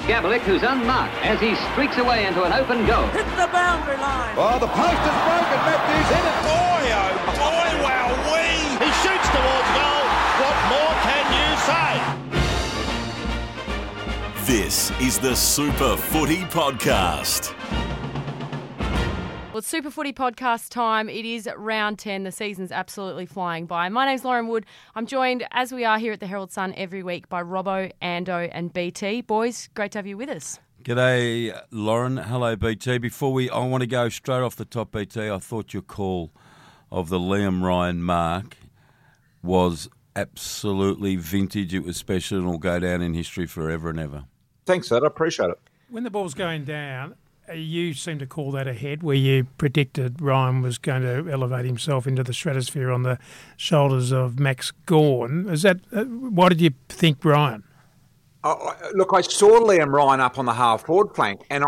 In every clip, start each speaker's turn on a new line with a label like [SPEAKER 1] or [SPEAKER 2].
[SPEAKER 1] Gabalik, who's unmarked as he streaks away into an open goal.
[SPEAKER 2] Hit the boundary line.
[SPEAKER 3] Oh, the post is broken. Matthews hit it.
[SPEAKER 4] Boy, oh boy, wow-wee.
[SPEAKER 5] He shoots towards goal. What more can you say?
[SPEAKER 6] This is the Super Footy Podcast.
[SPEAKER 7] Well, it's Super Footy Podcast time. It is round 10. The season's absolutely flying by. My name's Lauren Wood. I'm joined, as we are here at the Herald Sun every week, by Robbo, Ando and BT. Boys, great to have you with us.
[SPEAKER 8] G'day, Lauren. Hello, BT. I want to go straight off the top, BT. I thought your call of the Liam Ryan mark was absolutely vintage. It was special and will go down in history forever and ever.
[SPEAKER 3] Thanks, Ed. I appreciate it.
[SPEAKER 9] When the ball's going down, you seem to call that ahead, where you predicted Ryan was going to elevate himself into the stratosphere on the shoulders of Max Gawn. Is that why did you think Ryan?
[SPEAKER 3] Look, I saw Liam Ryan up on the half-forward flank, and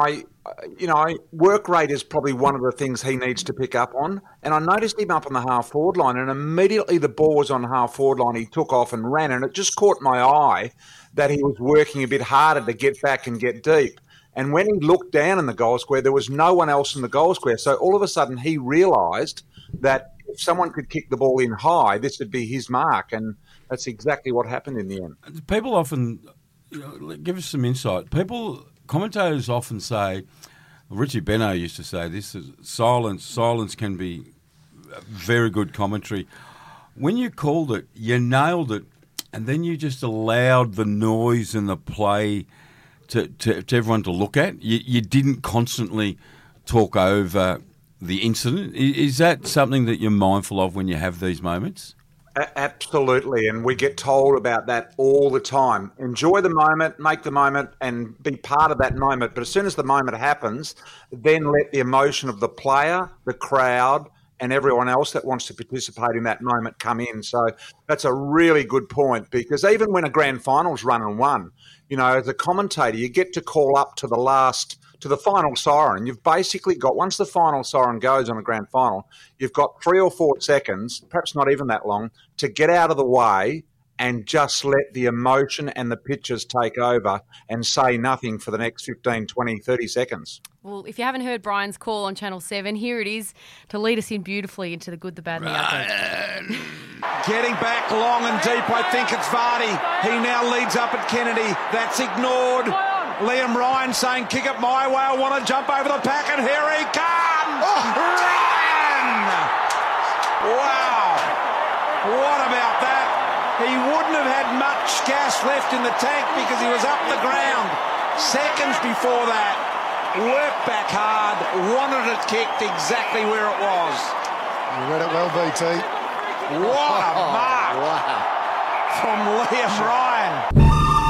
[SPEAKER 3] work rate is probably one of the things he needs to pick up on. And I noticed him up on the half-forward line, and immediately the ball was on the half-forward line. He took off and ran, and it just caught my eye that he was working a bit harder to get back and get deep. And when he looked down in the goal square, there was no one else in the goal square. So all of a sudden he realised that if someone could kick the ball in high, this would be his mark. And that's exactly what happened in the end.
[SPEAKER 8] People often, give us some insight. Commentators often say, Richie Benaud used to say this, silence can be very good commentary. When you called it, you nailed it, and then you just allowed the noise and the play to everyone to look at. You didn't constantly talk over the incident. Is that something that you're mindful of when you have these moments?
[SPEAKER 3] Absolutely, and we get told about that all the time. Enjoy the moment, make the moment, and be part of that moment. But as soon as the moment happens, then let the emotion of the player, the crowd, and everyone else that wants to participate in that moment come in. So that's a really good point, because even when a grand final's run and won, as a commentator, you get to call up to the final siren. You've basically got, once the final siren goes on a grand final, you've got 3 or 4 seconds, perhaps not even that long, to get out of the way and just let the emotion and the pictures take over and say nothing for the next 15, 20, 30 seconds.
[SPEAKER 7] Well, if you haven't heard Brian's call on Channel 7, here it is to lead us in beautifully into the good, the bad and the ugly.
[SPEAKER 4] Getting back long and deep, I think it's Vardy. He now leads up at Kennedy. That's ignored. Liam Ryan saying, kick it my way, I want to jump over the pack, and here he comes! Ryan! Wow! What about that? He wouldn't have had much gas left in the tank because he was up the ground. Seconds before that, worked back hard, wanted it kicked exactly where it was.
[SPEAKER 10] You read it well, BT.
[SPEAKER 4] What a mark from Liam Ryan.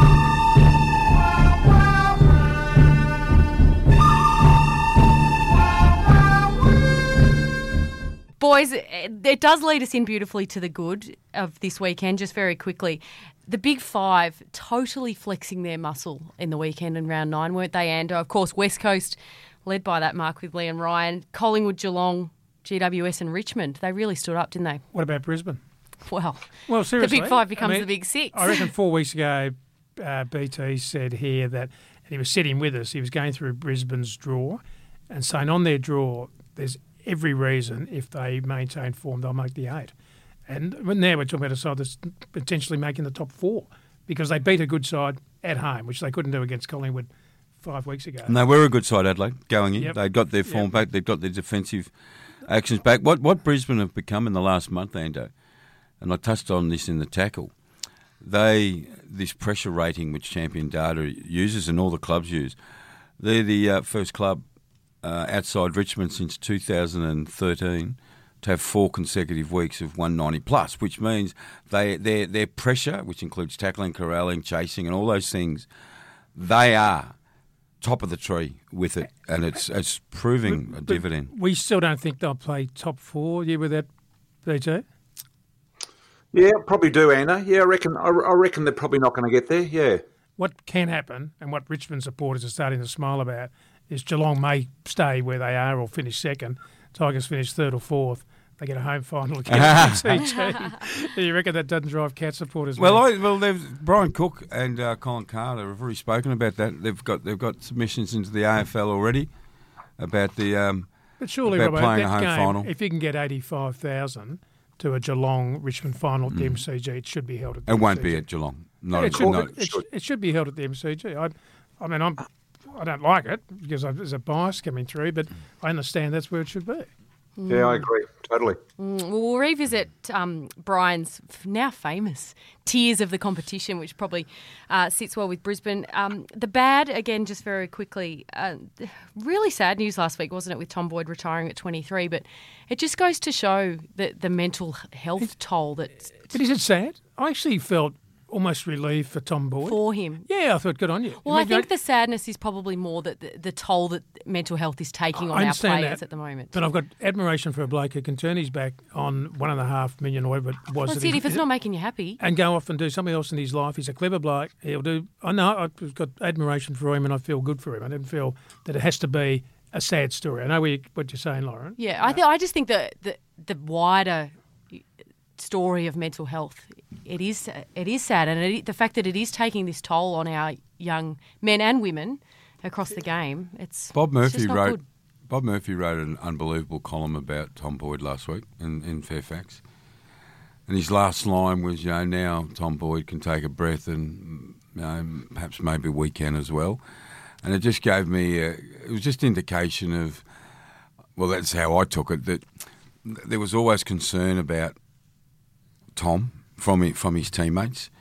[SPEAKER 7] Boys, it does lead us in beautifully to the good of this weekend, just very quickly. The Big Five totally flexing their muscle in the weekend in round 9, weren't they, Ando? Of course, West Coast, led by that mark with Liam Ryan, Collingwood, Geelong, GWS and Richmond. They really stood up, didn't they?
[SPEAKER 9] What about Brisbane?
[SPEAKER 7] Well,
[SPEAKER 9] seriously,
[SPEAKER 7] the Big Five becomes the Big Six.
[SPEAKER 9] I reckon 4 weeks ago, BT said here that, and he was sitting with us, he was going through Brisbane's draw and saying on their draw, there's every reason, if they maintain form, they'll make the 8. And now we're talking about a side that's potentially making the top 4 because they beat a good side at home, which they couldn't do against Collingwood 5 weeks ago.
[SPEAKER 8] And they were a good side, Adelaide, going in.
[SPEAKER 9] Yep.
[SPEAKER 8] They got their form back. They've got their defensive actions back. What Brisbane have become in the last month, Ando, and I touched on this in the tackle, this pressure rating which Champion Data uses and all the clubs use, they're the first club outside Richmond since 2013 to have 4 consecutive weeks of 190 plus, which means their pressure, which includes tackling, corralling, chasing and all those things, they are top of the tree with it, and it's proving a dividend.
[SPEAKER 9] We still don't think they'll play top 4 with that, BT?
[SPEAKER 3] Yeah, probably do, Anna. Yeah, I reckon they're probably not going to get there, yeah.
[SPEAKER 9] What can happen, and what Richmond supporters are starting to smile about, is Geelong may stay where they are or finish second. Tigers finish third or fourth. they get a home final against MCG. You reckon that doesn't drive Cat supporters?
[SPEAKER 8] Brian Cook and Colin Carter have already spoken about that. They've got submissions into the AFL already about the
[SPEAKER 9] but surely,
[SPEAKER 8] about
[SPEAKER 9] Robert,
[SPEAKER 8] playing
[SPEAKER 9] that
[SPEAKER 8] a home
[SPEAKER 9] game,
[SPEAKER 8] final.
[SPEAKER 9] If you can get 85,000 to a Geelong Richmond final at the MCG, it should be held at the MCG.
[SPEAKER 8] It won't be at Geelong.
[SPEAKER 9] It should be held at the MCG. I don't like it because there's a bias coming through, but I understand that's where it should be.
[SPEAKER 3] Yeah, I agree. Totally.
[SPEAKER 7] We'll revisit Brian's now famous tiers of the competition, which probably sits well with Brisbane. The bad, again, just very quickly, really sad news last week, wasn't it, with Tom Boyd retiring at 23, but it just goes to show the mental health toll that...
[SPEAKER 9] But is it sad? I actually felt almost relieved for Tom Boyd.
[SPEAKER 7] For him.
[SPEAKER 9] Yeah, I thought good on you.
[SPEAKER 7] Well, I think the sadness is probably more that the toll that mental health is taking on our players at the moment.
[SPEAKER 9] But I've got admiration for a bloke who can turn his back on $1.5 million or whatever it was.
[SPEAKER 7] That's it, if it's not making you happy.
[SPEAKER 9] And go off and do something else in his life. He's a clever bloke. He'll do... I know, I've got admiration for him and I feel good for him. I didn't feel that it has to be a sad story. I know what you're saying, Lauren.
[SPEAKER 7] Yeah, I just think that the wider story of mental health, it is sad, and the fact that it is taking this toll on our young men and women across the game.
[SPEAKER 8] Bob Murphy wrote
[SPEAKER 7] good.
[SPEAKER 8] an unbelievable column about Tom Boyd last week in Fairfax, and his last line was, now Tom Boyd can take a breath, and perhaps maybe a weekend as well, and it just gave me it was just indication of, well, that's how I took it, that there was always concern about Tom from his teammates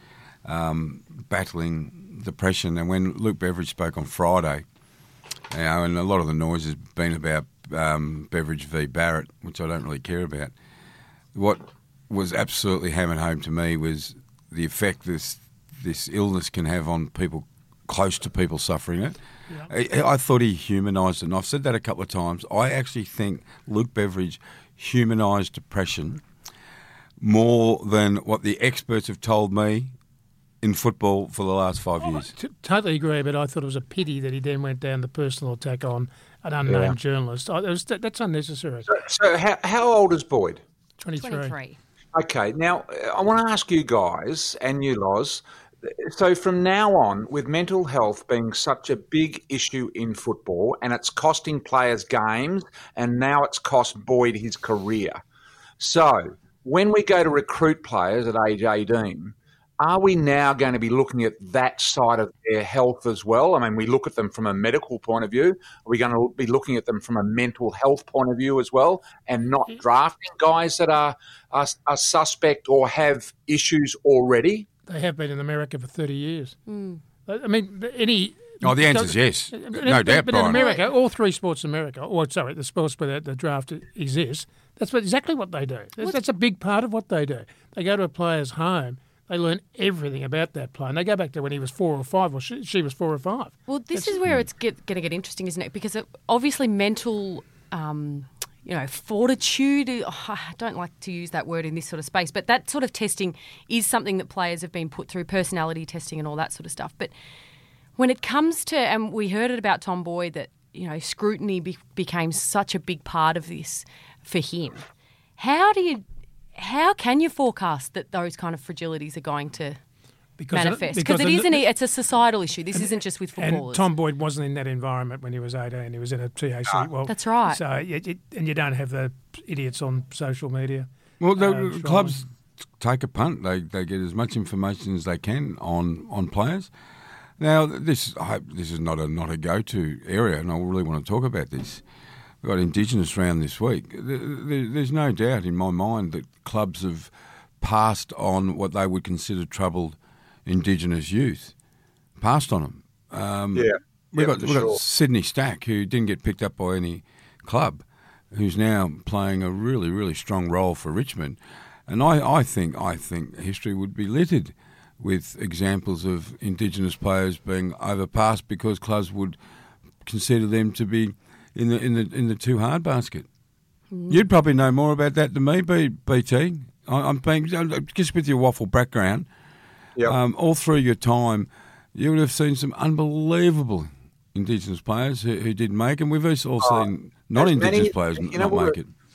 [SPEAKER 8] battling depression. And when Luke Beveridge spoke on Friday, and a lot of the noise has been about Beveridge v Barrett, which I don't really care about, what was absolutely hammered home to me was the effect this illness can have on people close to people suffering it. Yeah. I thought he humanised it, and I've said that a couple of times. I actually think Luke Beveridge humanised depression more than what the experts have told me in football for the last 5 years.
[SPEAKER 9] Totally agree, but I thought it was a pity that he then went down the personal attack on an unnamed journalist. That's unnecessary.
[SPEAKER 3] So how old is Boyd?
[SPEAKER 9] 23.
[SPEAKER 3] Okay, now I want to ask you guys and you, Loz, so from now on, with mental health being such a big issue in football and it's costing players games and now it's cost Boyd his career. So when we go to recruit players at age 18, are we now going to be looking at that side of their health as well? I mean, we look at them from a medical point of view. Are we going to be looking at them from a mental health point of view as well, and not drafting guys that are suspect or have issues already?
[SPEAKER 9] They have been in America for 30 years. I mean, any...
[SPEAKER 8] Oh, the answer is yes. No doubt,
[SPEAKER 9] But in America, all three sports in America, the sports where the draft exists, that's exactly what they do. That's a big part of what they do. They go to a player's home, they learn everything about that player, and they go back to when he was 4 or 5, or she was 4 or 5.
[SPEAKER 7] Well, this is where it's going to get interesting, isn't it? Because obviously mental... fortitude, I don't like to use that word in this sort of space, but that sort of testing is something that players have been put through, personality testing and all that sort of stuff. But when it comes to, and we heard it about Tom Boyd, that, scrutiny became such a big part of this for him. How can you forecast that those kind of fragilities are going to manifest? Because it's a societal issue. This isn't just with footballers.
[SPEAKER 9] And Tom Boyd wasn't in that environment when he was 18. He was in a TAC.
[SPEAKER 7] That's right.
[SPEAKER 9] So, and you don't have the idiots on social media.
[SPEAKER 8] Well, the clubs take a punt. They get as much information as they can on players. Now, I hope this is not a go-to area, and I really want to talk about this. We've got Indigenous round this week. There's no doubt in my mind that clubs have passed on what they would consider troubled Indigenous youth, passed on them. We've got Sydney Stack, who didn't get picked up by any club, who's now playing a really, really strong role for Richmond. And I think history would be littered with examples of Indigenous players being overpassed because clubs would consider them to be in the too hard basket. You'd probably know more about that than me, BT. I'm just with your waffle background. Yep. All through your time, you would have seen some unbelievable Indigenous players who did make, and we've also seen non-Indigenous players not make it.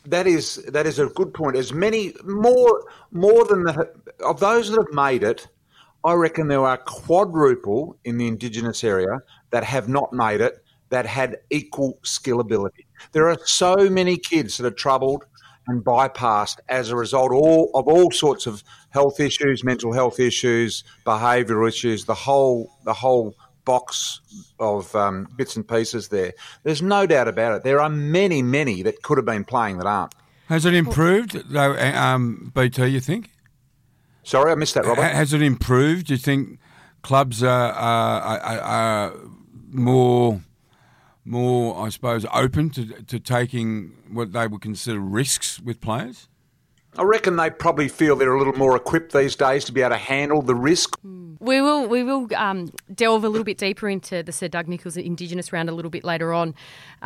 [SPEAKER 3] That is a good point. As many more than of those that have made it, I reckon there are quadruple in the Indigenous area that have not made it that had equal skill ability. There are so many kids that are troubled and bypassed as a result of all sorts of health issues, mental health issues, behavioural issues, the whole box of bits and pieces there. There's no doubt about it. There are many, many that could have been playing that aren't.
[SPEAKER 8] Has it improved, though, BT, you think?
[SPEAKER 3] Sorry, I missed that, Robert.
[SPEAKER 8] Has it improved? Do you think clubs are more, I suppose, open to taking what they would consider risks with players?
[SPEAKER 3] I reckon they probably feel they're a little more equipped these days to be able to handle the risk.
[SPEAKER 7] We will delve a little bit deeper into the Sir Doug Nicholls Indigenous round a little bit later on.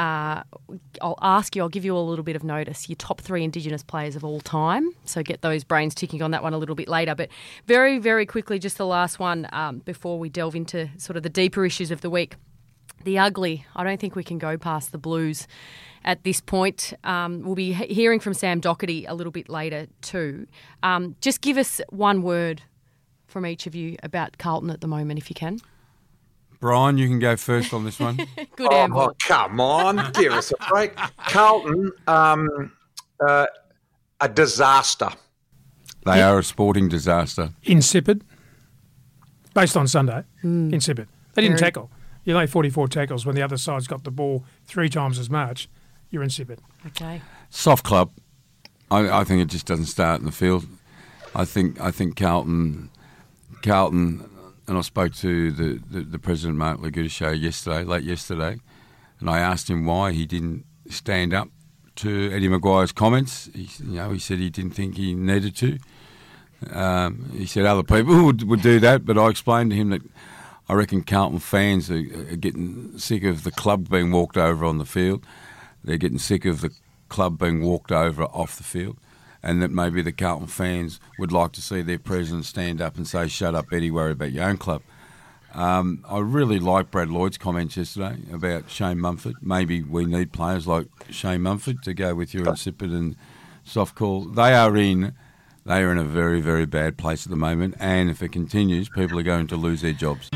[SPEAKER 7] I'll give you a little bit of notice. Your top 3 Indigenous players of all time. So get those brains ticking on that one a little bit later. But very, very quickly, just the last one before we delve into sort of the deeper issues of the week. The ugly. I don't think we can go past the Blues at this point. We'll be hearing from Sam Docherty a little bit later too. Just give us one word from each of you about Carlton at the moment, if you can.
[SPEAKER 8] Brian, you can go first on this one.
[SPEAKER 7] Good handball.
[SPEAKER 3] Oh, come on. Give us a break. Carlton, a disaster.
[SPEAKER 8] They are a sporting disaster.
[SPEAKER 9] Insipid. Based on Sunday, insipid. They didn't tackle. You lay 44 tackles when the other side's got the ball 3 times as much. You're insipid.
[SPEAKER 7] Okay.
[SPEAKER 8] Soft club. I think it just doesn't start in the field. I think Carlton, and I spoke to the President, Mark Lagutasho, late yesterday, and I asked him why he didn't stand up to Eddie Maguire's comments. He said he didn't think he needed to. He said other people would do that, but I explained to him that I reckon Carlton fans are getting sick of the club being walked over on the field. They're getting sick of the club being walked over off the field, and that maybe the Carlton fans would like to see their president stand up and say, "Shut up, Eddie, worry about your own club." I really like Brad Lloyd's comments yesterday about Shane Mumford. Maybe we need players like Shane Mumford to go with your insipid and soft call. They are in a very, very bad place at the moment, and if it continues, people are going to lose their jobs.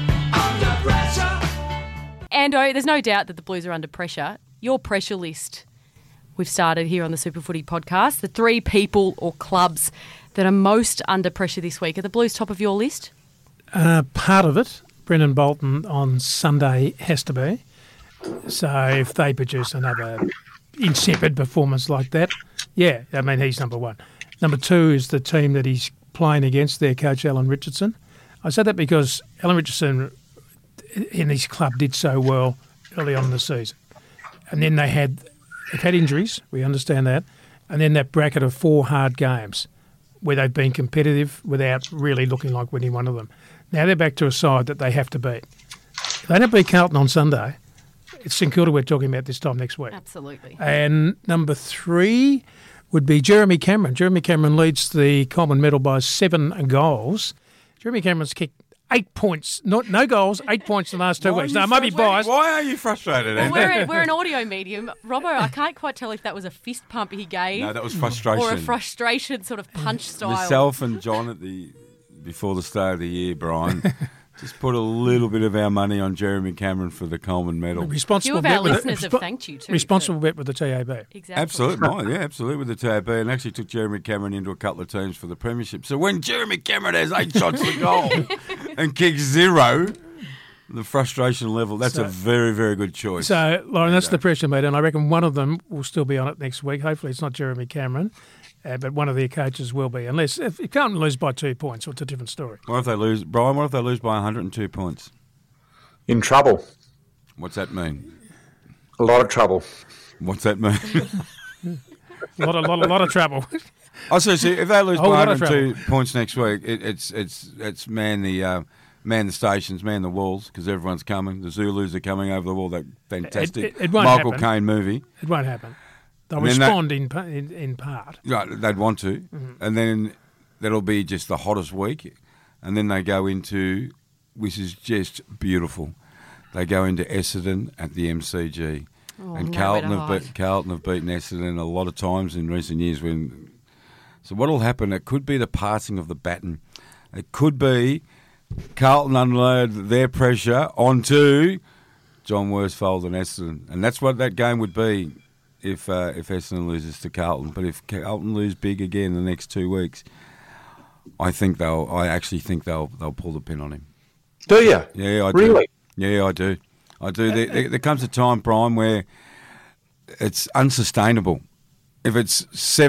[SPEAKER 7] Ando, there's no doubt that the Blues are under pressure. Your pressure list we've started here on the Super Footy podcast, the 3 people or clubs that are most under pressure this week. Are the Blues top of your list?
[SPEAKER 9] Part of it, Brendan Bolton on Sunday has to be. So if they produce another insipid performance like that, yeah, I mean, he's number 1. Number 2 is the team that he's playing against, their coach Alan Richardson. I said that because Alan Richardson in his club did so well early on in the season. And then they've had injuries, we understand that, and then that bracket of 4 hard games where they've been competitive without really looking like winning one of them. Now they're back to a side that they have to beat. If they don't beat Carlton on Sunday, it's St Kilda we're talking about this time next week.
[SPEAKER 7] Absolutely.
[SPEAKER 9] And number 3 would be Jeremy Cameron. Jeremy Cameron leads the Coleman medal by 7 goals. Jeremy Cameron's kicked 8 points, no goals, 8 points in the last 2 weeks. Now, I might be biased.
[SPEAKER 8] Why are you frustrated, Andy?
[SPEAKER 7] Well, we're an audio medium. Robbo, I can't quite tell if that was a fist pump he gave.
[SPEAKER 8] No, that was frustration.
[SPEAKER 7] Or a frustration sort of punch style.
[SPEAKER 8] Myself and John before the start of the year, Brian, just put a little bit of our money on Jeremy Cameron for the Coleman medal.
[SPEAKER 7] Few of our listeners have thanked you too.
[SPEAKER 9] Responsible bet with the TAB.
[SPEAKER 7] Exactly.
[SPEAKER 8] Absolutely, absolutely with the TAB, and actually took Jeremy Cameron into a couple of teams for the premiership. So when Jeremy Cameron has 8 shots to goal and kicks 0, the frustration level, that's a very, very good choice.
[SPEAKER 9] So, Lauren, that's the pressure meter, and I reckon one of them will still be on it next week. Hopefully it's not Jeremy Cameron. But one of their coaches will be, unless if you can't lose by 2 points, it's a different story.
[SPEAKER 8] What if they lose, Brian? What if they lose by 102 points?
[SPEAKER 3] In trouble.
[SPEAKER 8] What's that mean?
[SPEAKER 3] A lot of trouble.
[SPEAKER 8] What's that mean?
[SPEAKER 9] a lot of trouble.
[SPEAKER 8] I see. If they lose by 102 points next week, it's man the stations, man the walls, because everyone's coming. The Zulus are coming over the wall. That fantastic
[SPEAKER 9] it won't
[SPEAKER 8] Michael
[SPEAKER 9] happen.
[SPEAKER 8] Caine movie.
[SPEAKER 9] It won't happen. They'll respond in part.
[SPEAKER 8] Right, they'd want to. And then that'll be just the hottest week. And then they go into, which is just beautiful, they go into Essendon at the MCG. and Carlton have beaten Essendon a lot of times in recent years. So what will happen? It could be the passing of the baton. It could be Carlton unload their pressure onto John Worsfold and Essendon, and that's what that game would be if Essendon loses to Carlton. But if Carlton lose big again the next 2 weeks, I actually think they'll pull the pin on him.
[SPEAKER 3] Do you?
[SPEAKER 8] Yeah, I do.
[SPEAKER 3] Really?
[SPEAKER 8] Yeah, I do. There comes a time, Brian, where it's unsustainable. If it's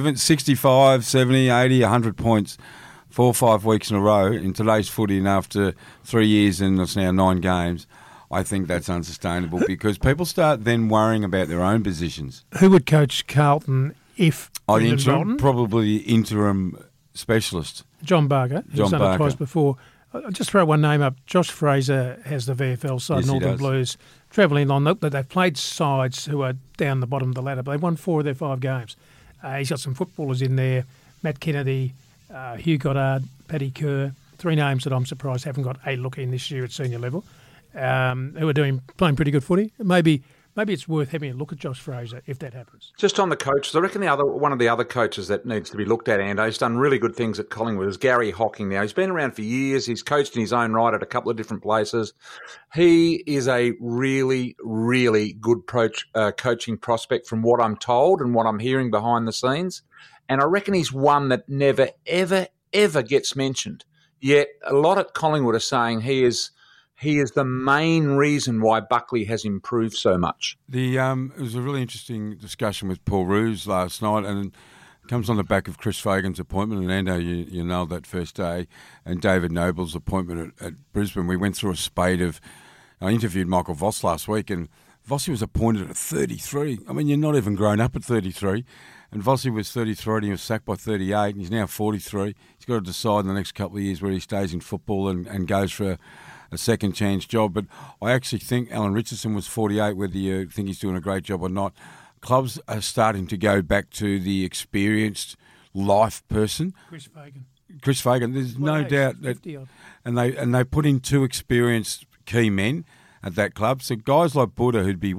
[SPEAKER 8] 65, 70, 80, 100 points 4 or 5 weeks in a row in today's footy, and after 3 years and it's now 9 games, I think that's unsustainable because people start then worrying about their own positions.
[SPEAKER 9] Who would coach Carlton if
[SPEAKER 8] probably interim specialist.
[SPEAKER 9] John Barker, who's done it twice before. I'll just throw one name up. Josh Fraser has the VFL side, Northern Blues, travelling on. They've played sides who are down the bottom of the ladder, but they've won 4 of their 5 games. He's got some footballers in there, Matt Kennedy, Hugh Goddard, Paddy Kerr, 3 names that I'm surprised haven't got a look in this year at senior level, who are playing pretty good footy. Maybe it's worth having a look at Josh Fraser if that happens.
[SPEAKER 3] Just on the coaches, I reckon one of the other coaches that needs to be looked at, Ando, he's done really good things at Collingwood, is Gary Hocking now. He's been around for years. He's coached in his own right at a couple of different places. He is a really, really good coaching prospect from what I'm told and what I'm hearing behind the scenes. And I reckon he's one that never, ever, ever gets mentioned. Yet a lot at Collingwood are saying he is the main reason why Buckley has improved so much.
[SPEAKER 8] It was a really interesting discussion with Paul Roos last night, and it comes on the back of Chris Fagan's appointment, and Ando, you nailed that first day, and David Noble's appointment at Brisbane. We went through a spate of... I interviewed Michael Voss last week, and Vossi was appointed at 33. I mean, you're not even grown up at 33. And Vossi was 33 and he was sacked by 38, and he's now 43. He's got to decide in the next couple of years where he stays in football and goes for a second chance job. But I actually think Alan Richardson was 48, whether you think he's doing a great job or not. Clubs are starting to go back to the experienced life person. Chris Fagan, there's no doubt that, and they put in 2 experienced key men at that club. So guys like Buddha, who'd be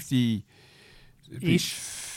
[SPEAKER 8] 50-ish,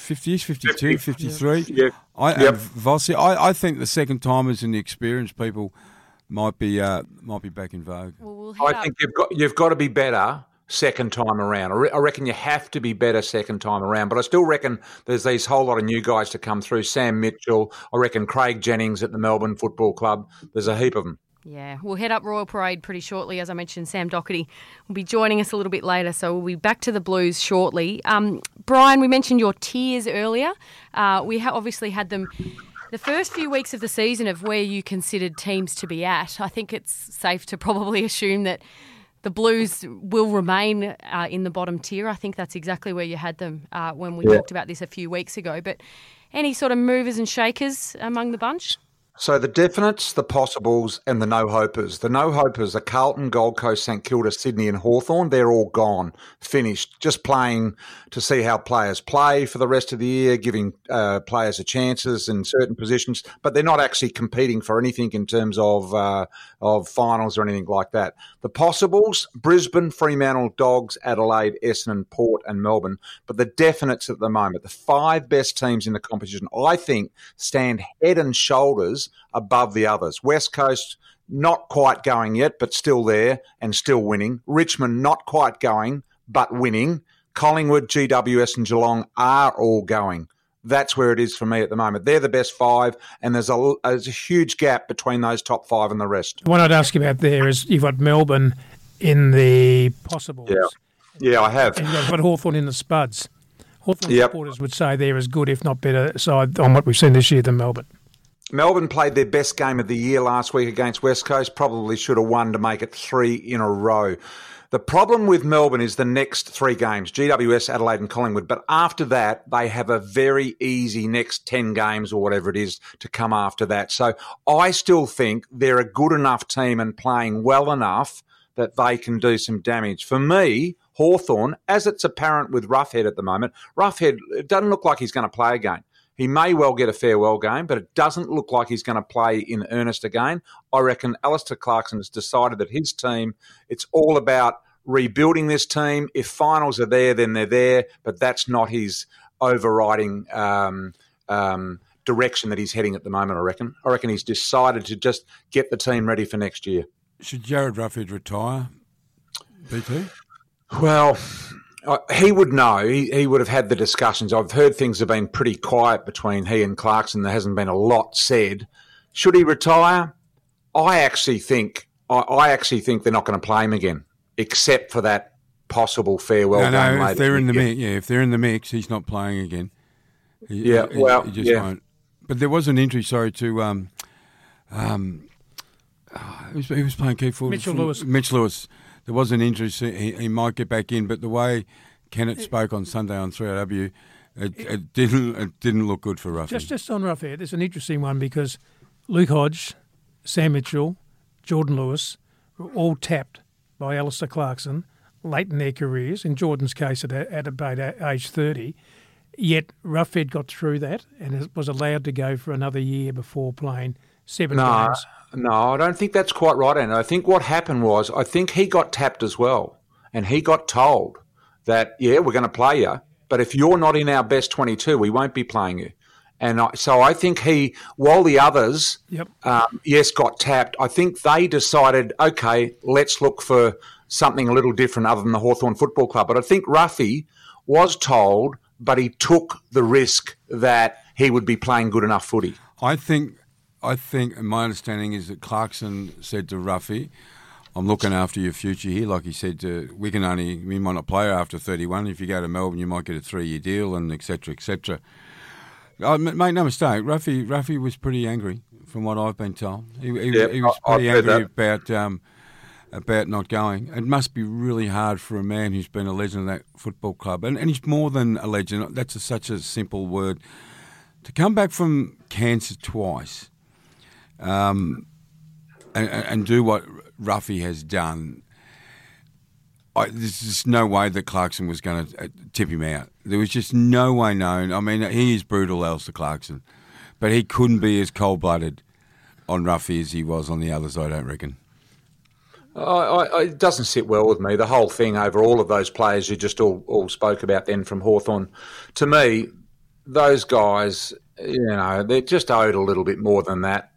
[SPEAKER 8] 52, 53.
[SPEAKER 3] Yeah.
[SPEAKER 8] Vossi, I think the second timers and the experienced people might be back in vogue.
[SPEAKER 3] I think you've got to be better second time around. I reckon you have to be better second time around. But I still reckon there's these whole lot of new guys to come through. Sam Mitchell, I reckon Craig Jennings at the Melbourne Football Club. There's a heap of them.
[SPEAKER 7] Yeah, we'll head up Royal Parade pretty shortly. As I mentioned, Sam Doherty will be joining us a little bit later, so we'll be back to the Blues shortly. Brian, we mentioned your tiers earlier. We obviously had them the first few weeks of the season of where you considered teams to be at. I think it's safe to probably assume that the Blues will remain in the bottom tier. I think that's exactly where you had them when we talked about this a few weeks ago. But any sort of movers and shakers among the bunch?
[SPEAKER 3] So the definites, the possibles, and the no-hopers. The no-hopers are Carlton, Gold Coast, St Kilda, Sydney and Hawthorn. They're all gone, finished, just playing to see how players play for the rest of the year, giving players a chances in certain positions, but they're not actually competing for anything in terms of finals or anything like that. The possibles, Brisbane, Fremantle, Dogs, Adelaide, Essendon, Port and Melbourne. But the definites at the moment, the 5 best teams in the competition, I think, stand head and shoulders above the others. West Coast, not quite going yet, but still there and still winning. Richmond, not quite going, but winning. Collingwood, GWS and Geelong are all going. That's where it is for me at the moment. They're the best 5, and there's a huge gap between those top 5 and the rest.
[SPEAKER 9] What I'd ask you about there is you've got Melbourne in the possibles.
[SPEAKER 3] Yeah, I have.
[SPEAKER 9] And you've got Hawthorn in the spuds. Hawthorn supporters would say they're as good, if not better, side on what we've seen this year than Melbourne.
[SPEAKER 3] Melbourne played their best game of the year last week against West Coast. Probably should have won to make it 3 in a row. The problem with Melbourne is the next 3 games, GWS, Adelaide and Collingwood. But after that, they have a very easy next 10 games or whatever it is to come after that. So I still think they're a good enough team and playing well enough that they can do some damage. For me, Hawthorn, as it's apparent with Roughhead at the moment, Roughhead, it doesn't look like he's going to play again. He may well get a farewell game, but it doesn't look like he's going to play in earnest again. I reckon Alistair Clarkson has decided that his team, it's all about rebuilding this team. If finals are there, then they're there, but that's not his overriding direction that he's heading at the moment, I reckon. I reckon he's decided to just get the team ready for next year.
[SPEAKER 8] Should Jared Ruffhead retire, BT?
[SPEAKER 3] Well, he would know. He would have had the discussions. I've heard things have been pretty quiet between he and Clarkson. There hasn't been a lot said. Should he retire? I actually think they're not going to play him again, except for that possible farewell game later.
[SPEAKER 8] If they're in the mix, if they're in the mix, he's not playing again. He just won't. But there was an injury. Sorry to he was playing key forward. Mitch Lewis. There was an injury. So he might get back in, but the way Kennett spoke on Sunday on 3AW, it didn't look good for Ruffhead.
[SPEAKER 9] Just on Ruffhead, it's an interesting one because Luke Hodge, Sam Mitchell, Jordan Lewis were all tapped by Alistair Clarkson late in their careers, in Jordan's case at about age 30, yet Ruffhead got through that and was allowed to go for another year before playing 7 games.
[SPEAKER 3] No, I don't think that's quite right, Anna. I think what happened was, I think he got tapped as well, and he got told that, we're going to play you, but if you're not in our best 22, we won't be playing you. And so I think while the others, got tapped, I think they decided, okay, let's look for something a little different other than the Hawthorn Football Club. But I think Ruffy was told, but he took the risk that he would be playing good enough footy.
[SPEAKER 8] I think, and my understanding is that Clarkson said to Ruffy, I'm looking after your future here. Like he said, we might not play after 31. If you go to Melbourne, you might get a 3-year deal, and et cetera, et cetera. Make no mistake, Ruffy was pretty angry, from what I've been told. He was pretty angry about not going. It must be really hard for a man who's been a legend of that football club, and he's more than a legend. That's such a simple word. To come back from cancer twice, and do what Ruffy has done, there's just no way that Clarkson was going to tip him out. There was just no way known. I mean, he is brutal, Alistair Clarkson, but he couldn't be as cold-blooded on Ruffy as he was on the others, I don't reckon.
[SPEAKER 3] It doesn't sit well with me, the whole thing over all of those players you just all spoke about then from Hawthorn. To me, those guys, they're just owed a little bit more than that.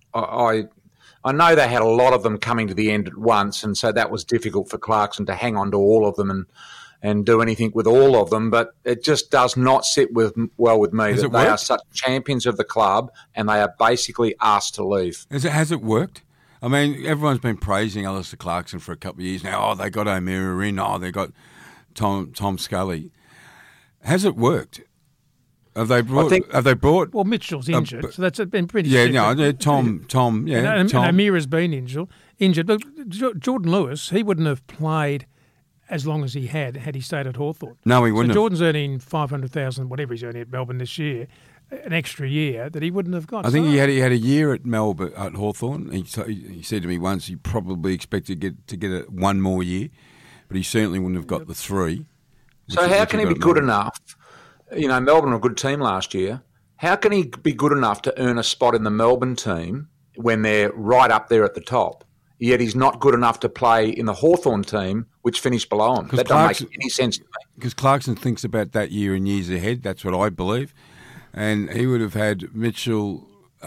[SPEAKER 3] I know they had a lot of them coming to the end at once, and so that was difficult for Clarkson to hang on to all of them and do anything with all of them, but it just does not sit well with me that they are such champions of the club and they are basically asked to leave.
[SPEAKER 8] Has it worked? I mean, everyone's been praising Alistair Clarkson for a couple of years now. Oh, they got O'Meara in. Oh, they got Tom Scully. Has it worked? Have they brought?
[SPEAKER 9] Well, Mitchell's injured, so that's been pretty.
[SPEAKER 8] Tom.
[SPEAKER 9] And O'Meara's been injured. But Jordan Lewis, he wouldn't have played as long as he had he stayed at Hawthorn.
[SPEAKER 8] No, he wouldn't.
[SPEAKER 9] So Jordan's earning $500,000, whatever he's earning at Melbourne this year, an extra year that he wouldn't have got.
[SPEAKER 8] I think he had a year at Melbourne at Hawthorn. He said to me once he probably expected to get one more year, but he certainly wouldn't have got the 3.
[SPEAKER 3] So how can he be good enough? Melbourne were a good team last year. How can he be good enough to earn a spot in the Melbourne team when they're right up there at the top? Yet he's not good enough to play in the Hawthorn team, which finished below him. That doesn't make any sense to me.
[SPEAKER 8] Because Clarkson thinks about that year and years ahead. That's what I believe. And he would have had Mitchell,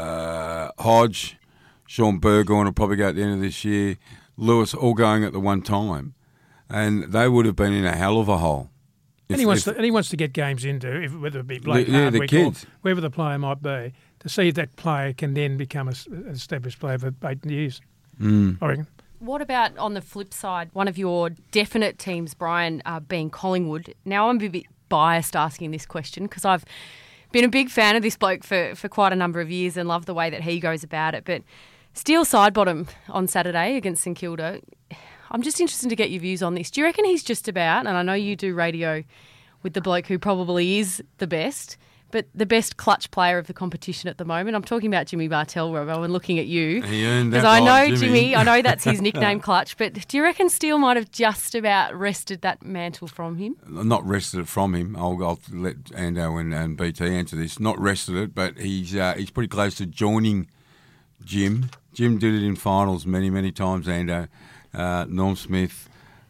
[SPEAKER 8] Hodge, Sean Burgoyne will probably go at the end of this year, Lewis all going at the one time. And they would have been in a hell of a hole.
[SPEAKER 9] And he wants to get games into, whether it be Blake Hardwick or whoever the player might be, to see if that player can then become an established player for 8 years, I reckon.
[SPEAKER 7] What about on the flip side, one of your definite teams, Brian, being Collingwood? Now, I'm a bit biased asking this question because I've been a big fan of this bloke for quite a number of years and love the way that he goes about it. But Steele Sidebottom on Saturday against St Kilda, I'm just interested to get your views on this. Do you reckon he's just about, and I know you do radio with the bloke who probably is the best, but the best clutch player of the competition at the moment? I'm talking about Jimmy Bartell, Robbo, and looking at you.
[SPEAKER 8] He earned that.
[SPEAKER 7] Because I know Jimmy, I know that's his nickname, Clutch, but do you reckon Steele might have just about wrested that mantle from him?
[SPEAKER 8] Not wrested it from him. I'll let Ando and BT answer this. Not wrested it, but he's pretty close to joining Jim. Jim did it in finals many, many times, Ando. Norm Smith,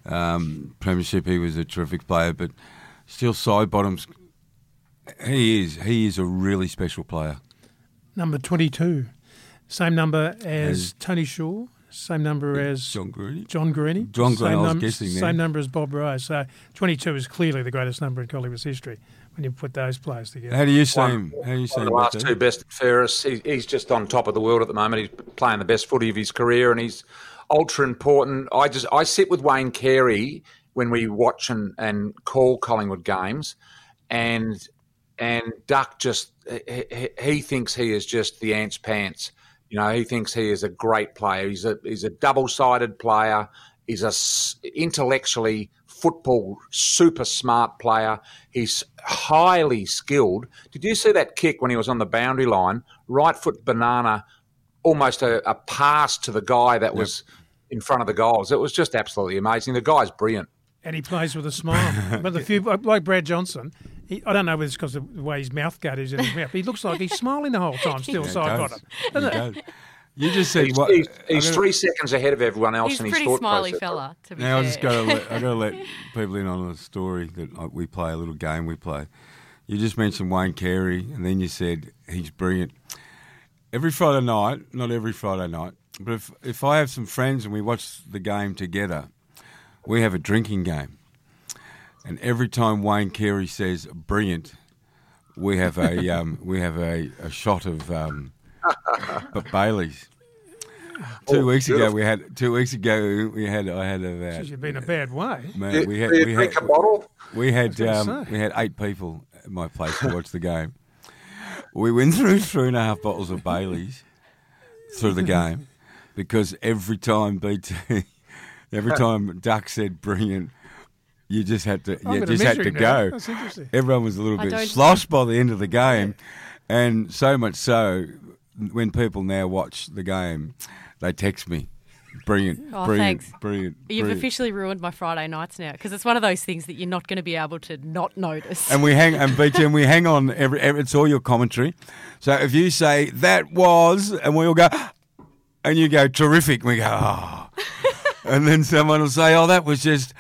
[SPEAKER 8] Premiership, he was a terrific player, but still Sidebottom's. He is a really special player.
[SPEAKER 9] Number 22. Same number as Tony Shaw. Same number as
[SPEAKER 8] John Greeny.
[SPEAKER 9] John Greeny.
[SPEAKER 8] I was guessing there.
[SPEAKER 9] Same number as Bob Rose. So 22 is clearly the greatest number in Collingwood's history when you put those players together.
[SPEAKER 8] How do you see him?
[SPEAKER 3] The last two best at Ferris. He's just on top of the world at the moment. He's playing the best footy of his career, and he's ultra important. I sit with Wayne Carey when we watch and call Collingwood games, and Duck just he thinks he is just the ants pants. You know, he thinks he is a great player. He's a double-sided player. He's a intellectually football super smart player. He's highly skilled. Did you see that kick when he was on the boundary line? Right foot banana, almost a pass to the guy that was in front of the goals. It was just absolutely amazing. The guy's brilliant.
[SPEAKER 9] And he plays with a smile. But the few, like Brad Johnson, I don't know whether it's because of the way his mouth guard is in his mouth, but he looks like he's smiling the whole time still, so I got him.
[SPEAKER 8] You just said
[SPEAKER 3] he's 3 seconds ahead of everyone else in his thought process.
[SPEAKER 7] He's a pretty smiley fella, to be
[SPEAKER 8] now
[SPEAKER 7] fair.
[SPEAKER 8] I got to let people in on a story that we play, a little game we play. You just mentioned Wayne Carey, and then you said he's brilliant. Every Friday night, not every Friday night, but if I have some friends and we watch the game together, we have a drinking game. And every time Wayne Carey says "brilliant," we have a shot of Bailey's. 2 weeks ago we had I had about.
[SPEAKER 9] You've been a bad way.
[SPEAKER 3] Man, we had a bottle.
[SPEAKER 8] We had 8 people at my place to watch the game. We went through 3.5 bottles of Bailey's through the game because every time Duck said "brilliant," you just had to go.
[SPEAKER 9] That's interesting.
[SPEAKER 8] Everyone was a little bit sloshed by the end of the game, and so much so when people now watch the game, they text me, "Brilliant, brilliant,
[SPEAKER 7] thanks.
[SPEAKER 8] brilliant."
[SPEAKER 7] You've officially ruined my Friday nights now because it's one of those things that you're not going to be able to not notice.
[SPEAKER 8] And we hang on every it's all your commentary. So if you say "that was," and we all go, and you go "terrific," and we go "oh," and then someone will say, "oh, that was just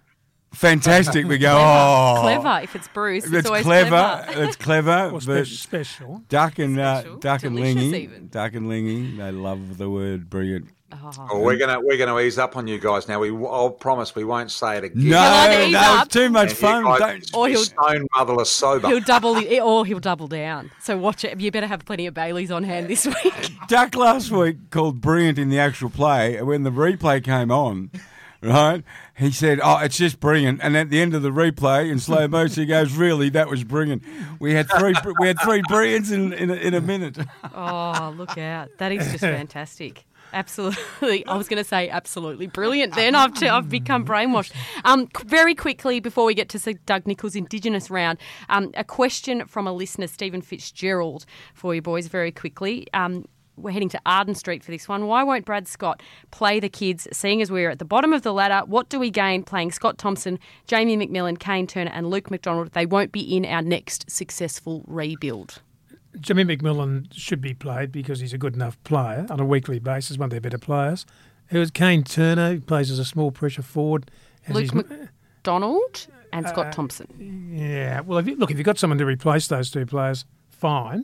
[SPEAKER 8] fantastic." We go, "oh,
[SPEAKER 7] clever." If it's Bruce, it's always
[SPEAKER 8] clever. It's clever.
[SPEAKER 9] Or
[SPEAKER 8] but
[SPEAKER 9] special.
[SPEAKER 8] Duck and
[SPEAKER 7] Delicious
[SPEAKER 8] Lingy,
[SPEAKER 7] even.
[SPEAKER 8] Duck and Lingy, they love the word "brilliant."
[SPEAKER 3] Oh, we're gonna ease up on you guys now. I'll promise we won't say it again.
[SPEAKER 8] No,
[SPEAKER 7] ease
[SPEAKER 8] no,
[SPEAKER 7] up.
[SPEAKER 8] it's too much fun.
[SPEAKER 7] Or he'll
[SPEAKER 3] stone motherless sober.
[SPEAKER 7] he'll double down. So watch it. You better have plenty of Baileys on hand this week.
[SPEAKER 8] Duck last week called "brilliant" in the actual play, and when the replay came on, right, he said, "Oh, it's just brilliant." And at the end of the replay, in slow motion, he goes, "Really, that was brilliant." We had three brilliants in a minute.
[SPEAKER 7] Oh, look out! That is just fantastic. Absolutely. I was going to say absolutely brilliant then. I've become brainwashed. Very quickly, before we get to Doug Nicholls' Indigenous round, a question from a listener, Stephen Fitzgerald, for you boys very quickly. We're heading to Arden Street for this one. Why won't Brad Scott play the kids, seeing as we're at the bottom of the ladder? What do we gain playing Scott Thompson, Jamie McMillan, Kane Turner and Luke McDonald? They won't be in our next successful rebuild.
[SPEAKER 9] Jimmy McMillan should be played because he's a good enough player on a weekly basis, one of their better players. It was Kane Turner, who plays as a small pressure forward.
[SPEAKER 7] Luke McDonald and Scott Thompson.
[SPEAKER 9] Yeah, well, if you've got someone to replace those two players, fine.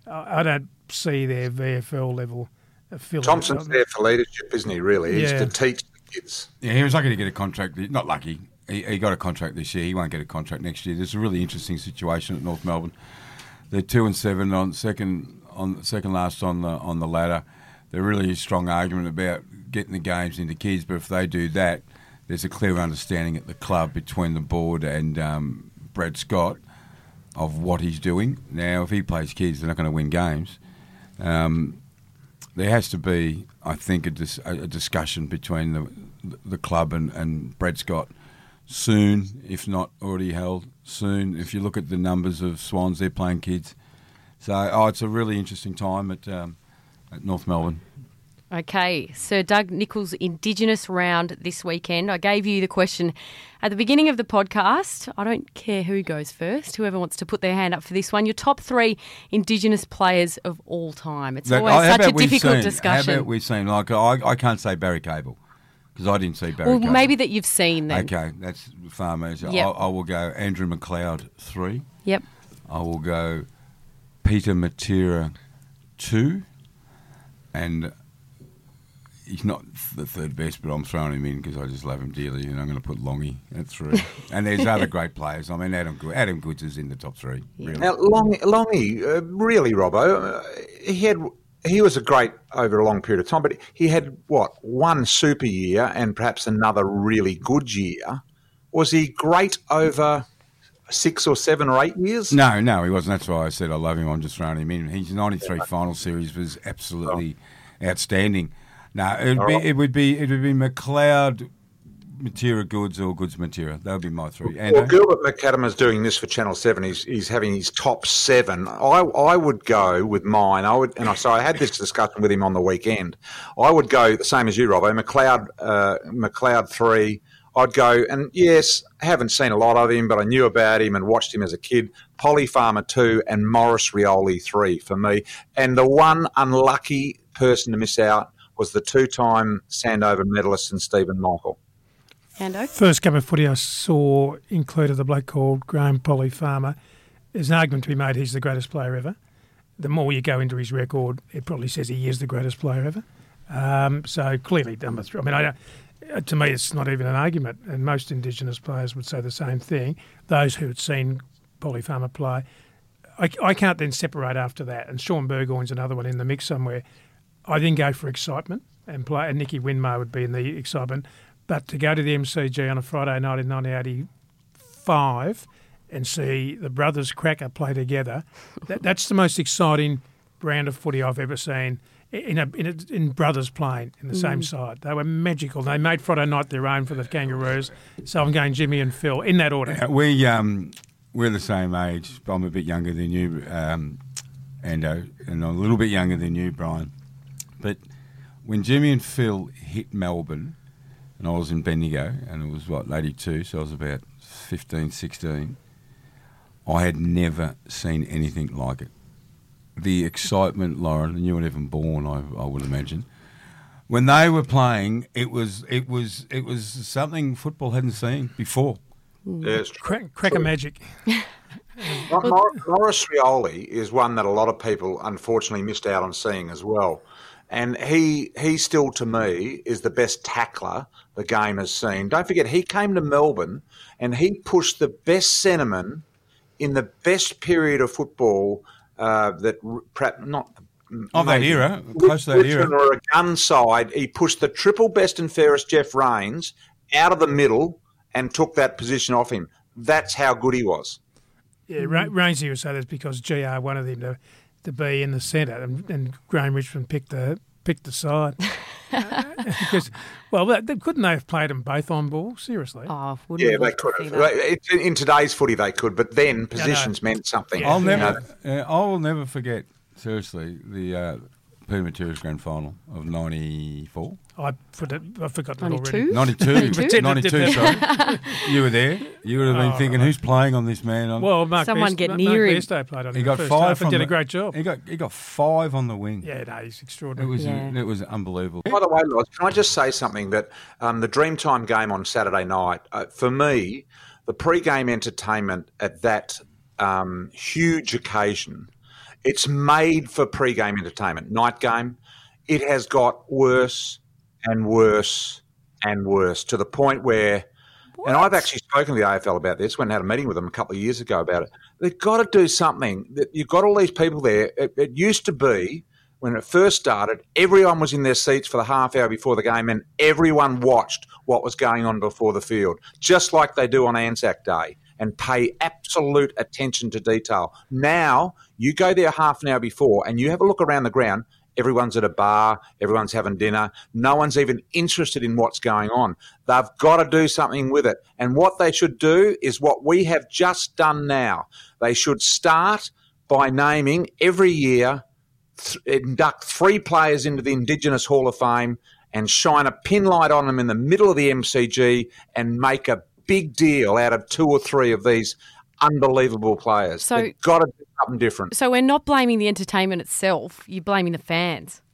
[SPEAKER 9] I don't see their VFL level affiliate.
[SPEAKER 3] Thompson's there for leadership, isn't he, really? He's to teach the kids.
[SPEAKER 8] Yeah, he was lucky to get a contract. Not lucky. He got a contract this year. He won't get a contract next year. There's a really interesting situation at North Melbourne. They're 2-7 on second last on the ladder. They're really a strong argument about getting the games into kids, but if they do that, there's a clear understanding at the club between the board and Brad Scott of what he's doing. Now, if he plays kids, they're not going to win games. There has to be, I think, a discussion between the club and Brad Scott soon, if not already held soon. If you look at the numbers of Swans, they're playing kids. So, it's a really interesting time at North Melbourne.
[SPEAKER 7] Okay, Sir Doug Nicholls' Indigenous round this weekend. I gave you the question at the beginning of the podcast. I don't care who goes first, whoever wants to put their hand up for this one. Your top 3 Indigenous players of all time. It's always such a difficult discussion.
[SPEAKER 8] How about we've seen, like, I can't say Barry Cable Because I didn't see Barry
[SPEAKER 7] Well,
[SPEAKER 8] Carter.
[SPEAKER 7] maybe that you've seen then.
[SPEAKER 8] Okay, that's far easier.
[SPEAKER 7] Yep.
[SPEAKER 8] I will go Andrew McLeod 3.
[SPEAKER 7] Yep.
[SPEAKER 8] I will go Peter Matera 2. And he's not the third best, but I'm throwing him in because I just love him dearly, and I'm going to put Longy at 3. And there's other great players. I mean, Adam Goods is in the top 3. Really.
[SPEAKER 3] Now, Longy, really, Robbo, he was a great over a long period of time, but he had, one super year and perhaps another really good year. Was he great over 6 or 7 or 8 years?
[SPEAKER 8] No, he wasn't. That's why I said I love him. I'm just throwing him in. His 93 final series was absolutely outstanding. No, it would be McLeod, Matera, Goods, or Goods, Matera. That would be my 3.
[SPEAKER 3] Well, Gilbert McAdam is doing this for Channel 7. He's having his top 7. I would go with mine. I had this discussion with him on the weekend. I would go the same as you, Robbo. McLeod 3. I'd go, and yes, I haven't seen a lot of him, but I knew about him and watched him as a kid. Polly Farmer 2 and Maurice Rioli 3 for me. And the one unlucky person to miss out was the 2-time Sandover medalist and Stephen Michael.
[SPEAKER 7] Ando?
[SPEAKER 9] First game of footy I saw included a bloke called Graham Polly Farmer. There's an argument to be made he's the greatest player ever. The more you go into his record, it probably says he is the greatest player ever. So clearly number 3. I mean, to me, it's not even an argument, and most Indigenous players would say the same thing. Those who had seen Polly Farmer play, I can't then separate after that. And Sean Burgoyne's another one in the mix somewhere. I didn't go for excitement and play, and Nicky Winmar would be in the excitement. But to go to the MCG on a Friday night in 1985 and see the brothers Cracker play together, that's the most exciting brand of footy I've ever seen. In brothers playing in the same side. They were magical. They made Friday night their own for the Kangaroos. So I'm going Jimmy and Phil in that order.
[SPEAKER 8] We're the same age. I'm a bit younger than you, Ando, and a little bit younger than you, Brian. But when Jimmy and Phil hit Melbourne, and I was in Bendigo, and it was, 82, so I was about 15, 16, I had never seen anything like it. The excitement, Lauren, and you weren't even born, I would imagine. When they were playing, it was something football hadn't seen before.
[SPEAKER 3] Yes,
[SPEAKER 9] Cracker magic.
[SPEAKER 3] Maurice Rioli is one that a lot of people unfortunately missed out on seeing as well. And he still, to me, is the best tackler the game has seen. Don't forget, he came to Melbourne and he pushed the best centreman in the best period of football that perhaps not
[SPEAKER 8] of that era, close to that era.
[SPEAKER 3] Or a gun side, he pushed the triple best and fairest Jeff Rains out of the middle and took that position off him. That's how good he was.
[SPEAKER 9] Yeah, Rainsy would say that's because GR wanted him to be in the centre, and Graham Richmond picked the side. Because, couldn't they have played them both on ball? Seriously.
[SPEAKER 7] Oh,
[SPEAKER 3] yeah, they could have. In today's footy, they could, but then positions meant something.
[SPEAKER 8] I will never forget, seriously, the Peter Matera's grand final of 94.
[SPEAKER 9] I forgot that
[SPEAKER 7] 92?
[SPEAKER 9] already.
[SPEAKER 8] 92, sorry. You were there. You would have been thinking, who's playing on this man?
[SPEAKER 7] Someone get near him.
[SPEAKER 9] Played on
[SPEAKER 8] he got 5
[SPEAKER 9] and did a great job.
[SPEAKER 8] He got 5 on the wing.
[SPEAKER 9] Yeah, no, he's extraordinary.
[SPEAKER 8] It was unbelievable.
[SPEAKER 3] By the way, Lodge, can I just say something that the Dreamtime game on Saturday night, for me, the pre-game entertainment at that huge occasion, it's made for pre-game entertainment. Night game, it has got worse and worse and worse to the point where, and I've actually spoken to the AFL about this, went and had a meeting with them a couple of years ago about it. They've got to do something. You've got all these people there. It used to be, when it first started, everyone was in their seats for the half hour before the game and everyone watched what was going on before the field, just like they do on Anzac Day, and pay absolute attention to detail. Now, you go there half an hour before and you have a look around the ground, everyone's at a bar, everyone's having dinner, no one's even interested in what's going on. They've got to do something with it. And what they should do is what we have just done now. They should start by naming every year, induct 3 players into the Indigenous Hall of Fame and shine a pin light on them in the middle of the MCG and make a big deal out of 2 or 3 of these unbelievable players. So they've got to do something different.
[SPEAKER 7] So we're not blaming the entertainment itself. You're blaming the fans.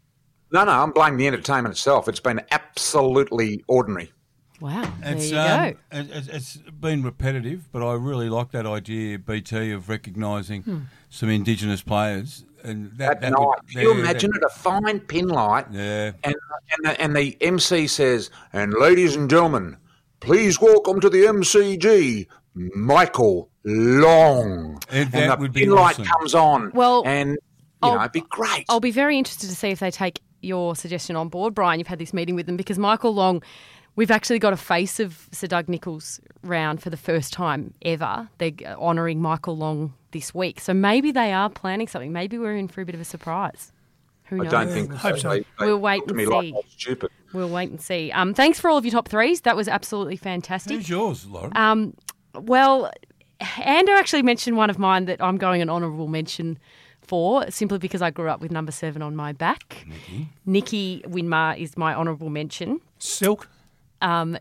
[SPEAKER 3] No, I'm blaming the entertainment itself. It's been absolutely ordinary.
[SPEAKER 7] Wow, there you go.
[SPEAKER 8] It's been repetitive, but I really like that idea, BT, of recognising some Indigenous players. And that
[SPEAKER 3] Can you imagine it? A fine pin light, and the MC says, "And ladies and gentlemen, please welcome to the MCG, Michael Long."
[SPEAKER 8] And
[SPEAKER 3] the pin light comes on.
[SPEAKER 7] Well,
[SPEAKER 3] and it'd be great.
[SPEAKER 7] I'll be very interested to see if they take your suggestion on board, Brian. You've had this meeting with them because Michael Long. We've actually got a face of Sir Doug Nicholls round for the first time ever. They're honouring Michael Long this week. So maybe they are planning something. Maybe we're in for a bit of a surprise. Who knows?
[SPEAKER 3] I don't think so.
[SPEAKER 7] We'll wait and see.
[SPEAKER 3] Like stupid.
[SPEAKER 7] We'll wait and see. Thanks for all of your top threes. That was absolutely fantastic.
[SPEAKER 8] Who's yours, Lauren?
[SPEAKER 7] Well, Ando actually mentioned one of mine that I'm going an honourable mention for, simply because I grew up with number 7 on my back. Nikki Winmar is my honourable mention.
[SPEAKER 9] Silk.
[SPEAKER 7] I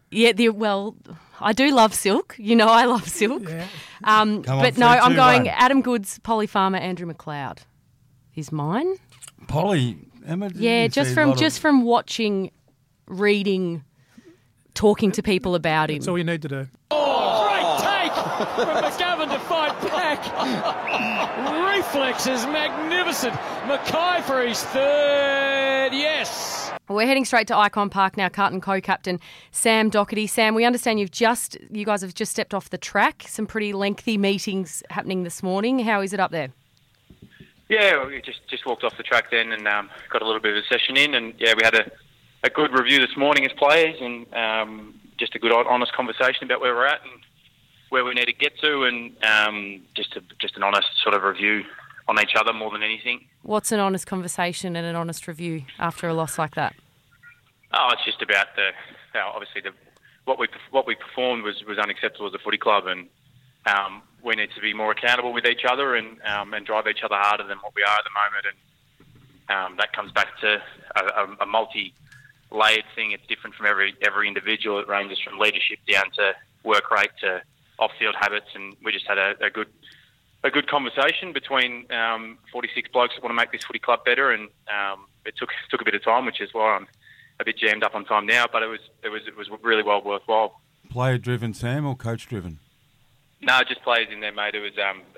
[SPEAKER 7] do love Silk. You know I love Silk.
[SPEAKER 9] Yeah.
[SPEAKER 7] But no, I'm going Adam Goods, Polly Farmer, Andrew McLeod is mine.
[SPEAKER 8] Polly, Emma?
[SPEAKER 7] Yeah, just from watching, reading, talking to people about him.
[SPEAKER 9] That's all you need to do.
[SPEAKER 2] Great take from McGovern to fight back. Reflex is magnificent. Mackay for his third. Yes.
[SPEAKER 7] We're heading straight to Icon Park now. Carlton co-captain Sam Doherty. Sam, we understand you guys have just stepped off the track. Some pretty lengthy meetings happening this morning. How is it up there?
[SPEAKER 11] Yeah, we just walked off the track then and got a little bit of a session in, and we had a good review this morning as players, and just a good honest conversation about where we're at and where we need to get to, and just an honest sort of review on each other more than anything. What's an honest conversation and an honest review after a loss like that? Oh, it's just about obviously what we performed was unacceptable as a footy club, and we need to be more accountable with each other and drive each other harder than what we are at the moment. And that comes back to a multi-layered thing. It's different from every individual. It ranges from leadership down to work rate to off-field habits, and we just had a good conversation between 46 blokes that want to make this footy club better, and it took a bit of time, which is why I'm a bit jammed up on time now. But it was really well worthwhile.
[SPEAKER 8] Player driven, Sam, or coach driven?
[SPEAKER 11] No, just players in there, mate. It was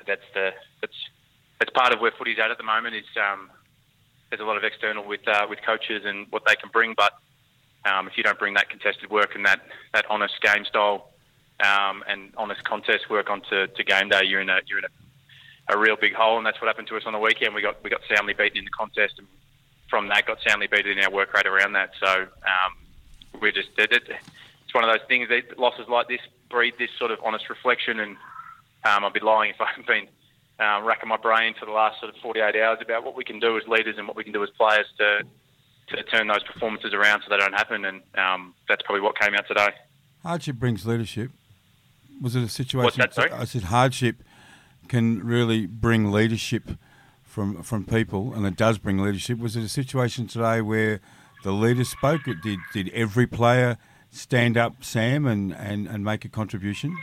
[SPEAKER 11] that's part of where footy's at the moment. Is there's a lot of external with coaches and what they can bring, but if you don't bring that contested work and that honest game style and honest contest work onto game day, you're in a real big hole, and that's what happened to us on the weekend. We got soundly beaten in the contest, and from that got soundly beaten in our work rate around that. So we just did it. It's one of those things that losses like this breed this sort of honest reflection, and I'd be lying if I haven't been racking my brain for the last sort of 48 hours about what we can do as leaders and what we can do as players to turn those performances around so they don't happen, and that's probably what came out today.
[SPEAKER 8] Hardship brings leadership. Was it a situation?
[SPEAKER 11] What's that, sorry?
[SPEAKER 8] I said hardship can really bring leadership from people, and it does bring leadership. Was it a situation today where the leaders spoke? Did every player stand up, Sam, and make a contribution?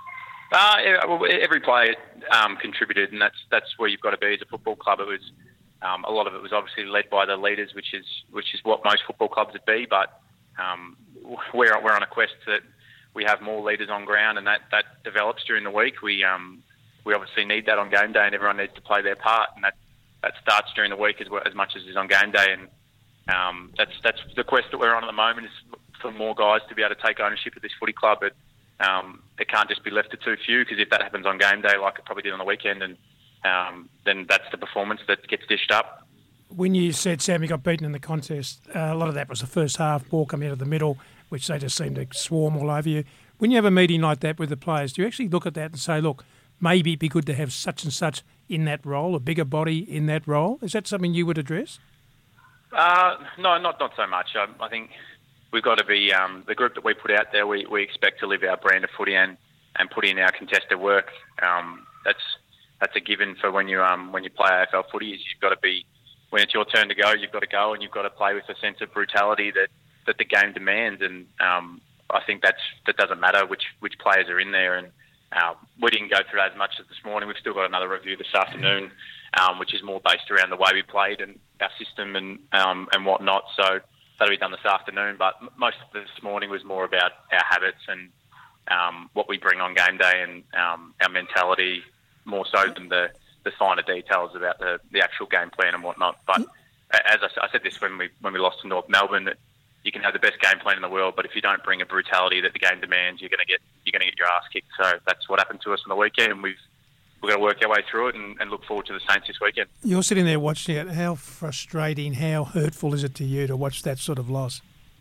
[SPEAKER 8] Every player contributed, and that's where you've got to be as a football club. It was a lot of it was obviously led by the leaders, which is what most football clubs would be. But we're on a quest that we have more leaders on ground, and that develops during the week. We obviously need that on game day, and everyone needs to play their part, and that starts during the week as much as is on game day. And that's the quest that we're on at the moment, is for more guys to be able to take ownership of this footy club. But it can't just be left to too few, because if that happens on game day, like it probably did on the weekend, and then that's the performance that gets dished up.
[SPEAKER 9] When you said, Sam, you got beaten in the contest, a lot of that was the first half, ball coming out of the middle, which they just seemed to swarm all over you. When you have a meeting like that with the players, do you actually look at that and say, look, maybe it'd be good to have such and such in that role, a bigger body in that role? Is that something you would address?
[SPEAKER 11] No, not so much. I think we've got to be the group that we put out there. We expect to live our brand of footy and put in our contested work. That's a given for when you play AFL footy. Is you've got to be, when it's your turn to go, you've got to go, and you've got to play with a sense of brutality that the game demands. And I think that doesn't matter which players are in there. And we didn't go through as much as this morning. We've still got another review this afternoon, which is more based around the way we played and our system and whatnot. So that'll be done this afternoon. But most of this morning was more about our habits and what we bring on game day and our mentality, more so than the finer details about the actual game plan and whatnot. But as I said this when we lost to North Melbourne, that you can have the best game plan in the world, but if you don't bring a brutality that the game demands, you're going to get your ass kicked. So that's what happened to us on the weekend, and we're going to work our way through it and look forward to the Saints this weekend.
[SPEAKER 9] You're sitting there watching it. How frustrating, how hurtful is it to you to watch that sort of loss?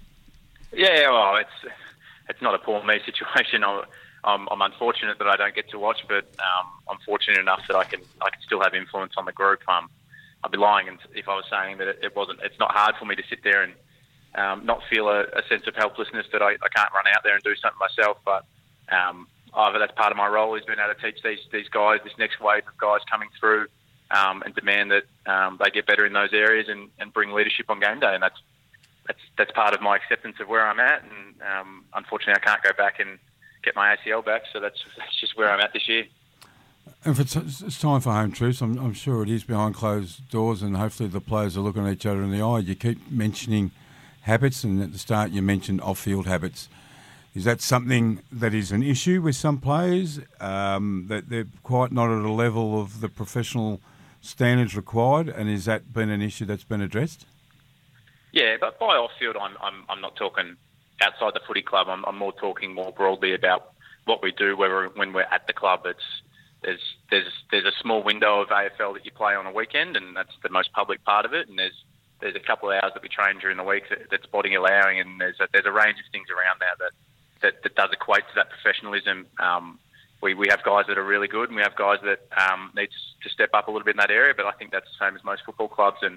[SPEAKER 11] Yeah, well, it's not a poor me situation. I'm unfortunate that I don't get to watch, but I'm fortunate enough that I can still have influence on the group. I'd be lying if I was saying that it wasn't. It's not hard for me to sit there and not feel a sense of helplessness that I can't run out there and do something myself. But either that's part of my role is being able to teach these guys, this next wave of guys coming through, and demand that they get better in those areas and bring leadership on game day. And that's part of my acceptance of where I'm at. And unfortunately, I can't go back and get my ACL back. So that's just where I'm at this year.
[SPEAKER 8] And it's time for home truths. I'm sure it is behind closed doors, and hopefully the players are looking at each other in the eye. You keep mentioning habits, and at the start you mentioned off-field habits. Is that something that is an issue with some players, that they're quite not at a level of the professional standards required, and has that been an issue that's been addressed? Yeah, but by off-field, I'm not talking outside the footy club. I'm more talking more broadly about what we do when we're at the club. There's a small window of AFL that you play on a weekend, and that's the most public part of it. And there's a couple of hours that we train during the week that's body allowing, and there's a range of things around there that does equate to that professionalism. We have guys that are really good, and we have guys that need to step up a little bit in that area. But I think that's the same as most football clubs, and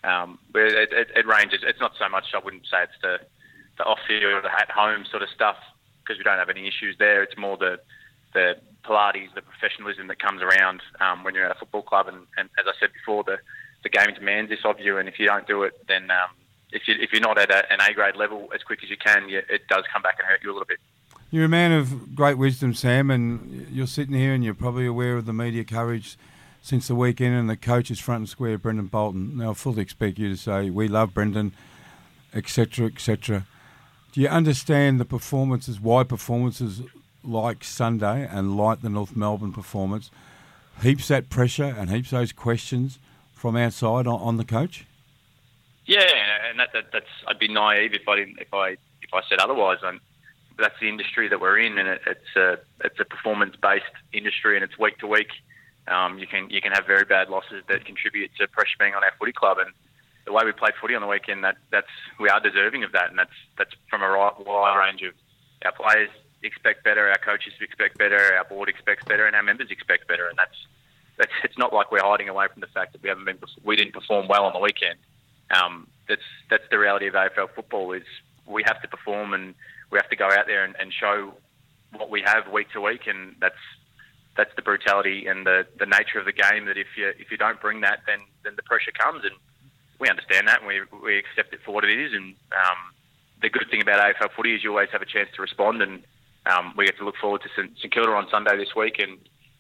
[SPEAKER 8] it ranges. It's not so much. I wouldn't say it's the off-field or the at-home sort of stuff, because we don't have any issues there. It's more the Pilates, the professionalism that comes around when you're at a football club. And as I said before, the game demands this of you, and if you don't do it, then if you're not at an A-grade level as quick as you can, it does come back and hurt you a little bit. You're a man of great wisdom, Sam, and you're sitting here and you're probably aware of the media coverage since the weekend, and the coach is front and square, Brendan Bolton. Now, I fully expect you to say, we love Brendan, etc., etc. Do you understand the performances, why performances like Sunday and like the North Melbourne performance heaps that pressure and heaps those questions from outside on the coach? Yeah, and that's I'd be naive if I said otherwise. That's the industry that we're in, and it's a performance-based industry, and it's week to week. You can have very bad losses that contribute to pressure being on our footy club, and the way we played footy on the weekend, we are deserving of that, and that's from a wide range of our players expect better, our coaches expect better, our board expects better, and our members expect better, and that's it's not like we're hiding away from the fact that we didn't perform well on the weekend. That's the reality of AFL football, is we have to perform, and we have to go out there and show what we have week to week, and that's the brutality and the nature of the game, that if you don't bring that, then the pressure comes, and we understand that, and we accept it for what it is. And the good thing about AFL footy is you always have a chance to respond, and we get to look forward to St Kilda on Sunday this week. And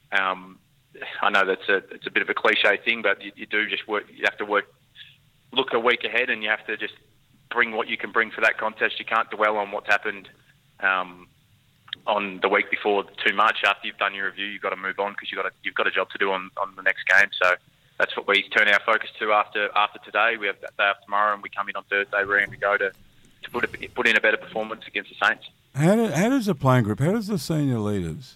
[SPEAKER 8] I know it's a bit of a cliche thing, but you do just work. You have to look a week ahead, and you have to just bring what you can bring for that contest. You can't dwell on what's happened on the week before too much. After you've done your review, you've got to move on, because you've got a job to do on the next game. So that's what we turn our focus to after today. We have that day after tomorrow, and we come in on Thursday ready to go to put in a better performance against the Saints. How does the playing group, how does the senior leaders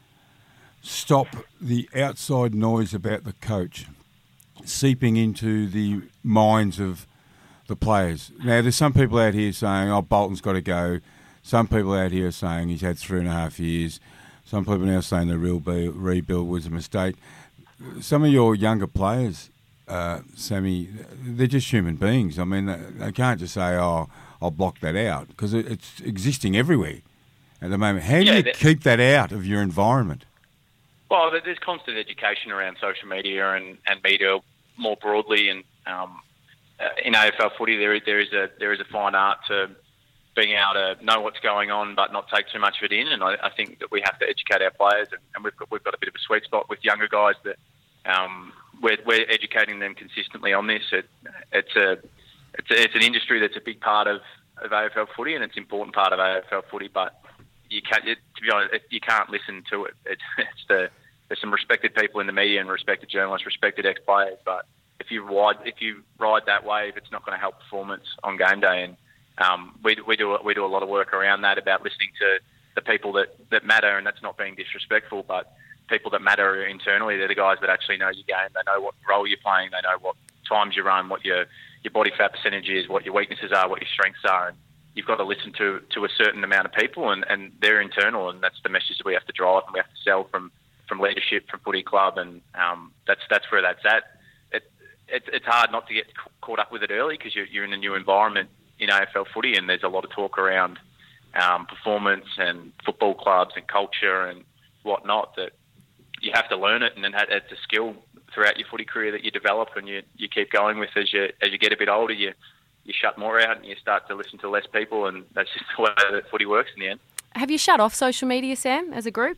[SPEAKER 8] stop the outside noise about the coach seeping into the minds of the players? Now, there's some people out here saying, Bolton's got to go. Some people out here saying he's had 3.5 years. Some people now saying the rebuild was a mistake. Some of your younger players, Sammy, they're just human beings. I mean, they can't just say, I'll block that out, because it's existing everywhere at the moment. How do you keep that out of your environment? Well, there's constant education around social media and media more broadly, and in AFL footy there is a fine art to
[SPEAKER 11] being able to know what's going on but not take too much of it in. And I think that we have to educate our players, and we've got a bit of a sweet spot with younger guys that we're educating them consistently on this. It's an industry that's a big part of AFL footy, and it's an important part of AFL footy, but you can't, to be honest, you can't listen to it. There's some respected people in the media and respected journalists, respected ex-players, but if you ride that wave, it's not going to help performance on game day. And we do a lot of work around that, about listening to the people that matter, and that's not being disrespectful, but people that matter internally. They're the guys that actually know your game. They know what role you're playing. They know what times you run, what your body fat percentage is, what your weaknesses are, what your strengths are. And you've got to listen to a certain amount of people, and they're internal, and that's the message that we have to drive and we have to sell from leadership, from footy club, and that's where that's at. It's hard not to get caught up with it early, because you're in a new environment in AFL footy, and there's a lot of talk around performance and football clubs and culture and whatnot, that you have to learn it, and then it's a skill throughout your footy career that you develop and you keep going with as you get a bit older. You shut more out and you start to listen to less people, and that's just the way that footy works in the end.
[SPEAKER 7] Have you shut off social media, Sam, as a group?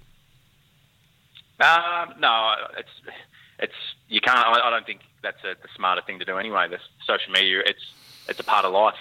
[SPEAKER 11] No, it's you can't. I don't think that's the smarter thing to do anyway. The social media, it's a part of life.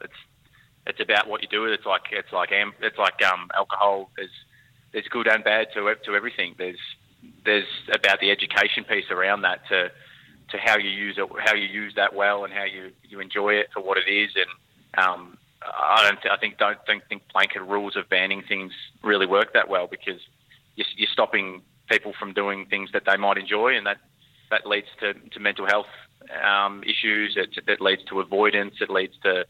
[SPEAKER 11] It's about what you do with it. It's like alcohol. There's good and bad to everything. There's about the education piece around that to how you use it, how you use that well, and how you enjoy it for what it is. And I don't think blanket rules of banning things really work that well, because you're stopping people from doing things that they might enjoy, and that leads to mental health issues. It leads to avoidance. It leads to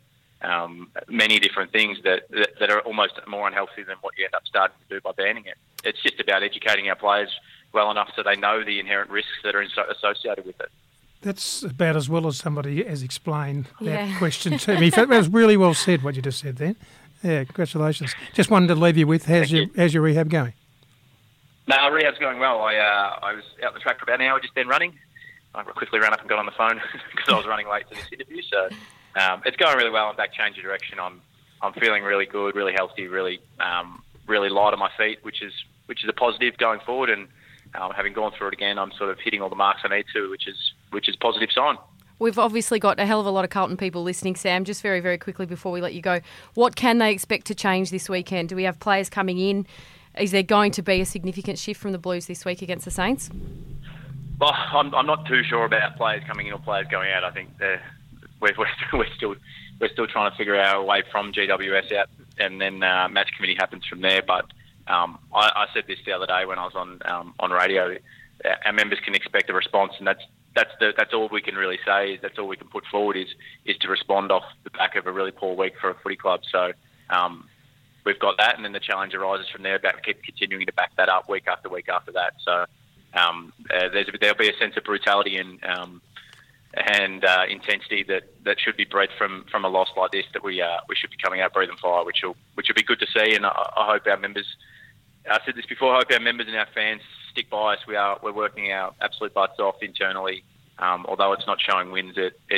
[SPEAKER 11] many different things that are almost more unhealthy than what you end up starting to do by banning it. It's just about educating our players well enough so they know the inherent risks that are associated with it.
[SPEAKER 9] That's about as well as somebody has explained that question to me. That was really well said, what you just said then. Yeah, congratulations. Just wanted to leave you with, how's your rehab going?
[SPEAKER 11] No, rehab's going well. I was out on the track for about an hour just then running. I quickly ran up and got on the phone because I was running late to this interview. So it's going really well. I'm back changing direction. I'm feeling really good, really healthy, really light on my feet, which is a positive going forward. And having gone through it again, I'm sort of hitting all the marks I need to, which is a positive sign.
[SPEAKER 7] We've obviously got a hell of a lot of Carlton people listening, Sam. Just very, very quickly before we let you go, what can they expect to change this weekend? Do we have players coming in? Is there going to be a significant shift from the Blues this week against the Saints?
[SPEAKER 11] Well, I'm not too sure about players coming in or players going out. I think we're still trying to figure our way from GWS out, and then match committee happens from there. But I said this the other day when I was on radio. Our members can expect a response, and that's all we can really say. That's all we can put forward is to respond off the back of a really poor week for a footy club. So we've got that, and then the challenge arises from there about keep continuing to back that up week after week after that. So there'll be a sense of brutality and intensity that should be bred from a loss like this. That we should be coming out breathing fire, which will be good to see. And I hope our members. I said this before. I hope our members and our fans stick by us. We're working our absolute butts off internally. Although it's not showing wins,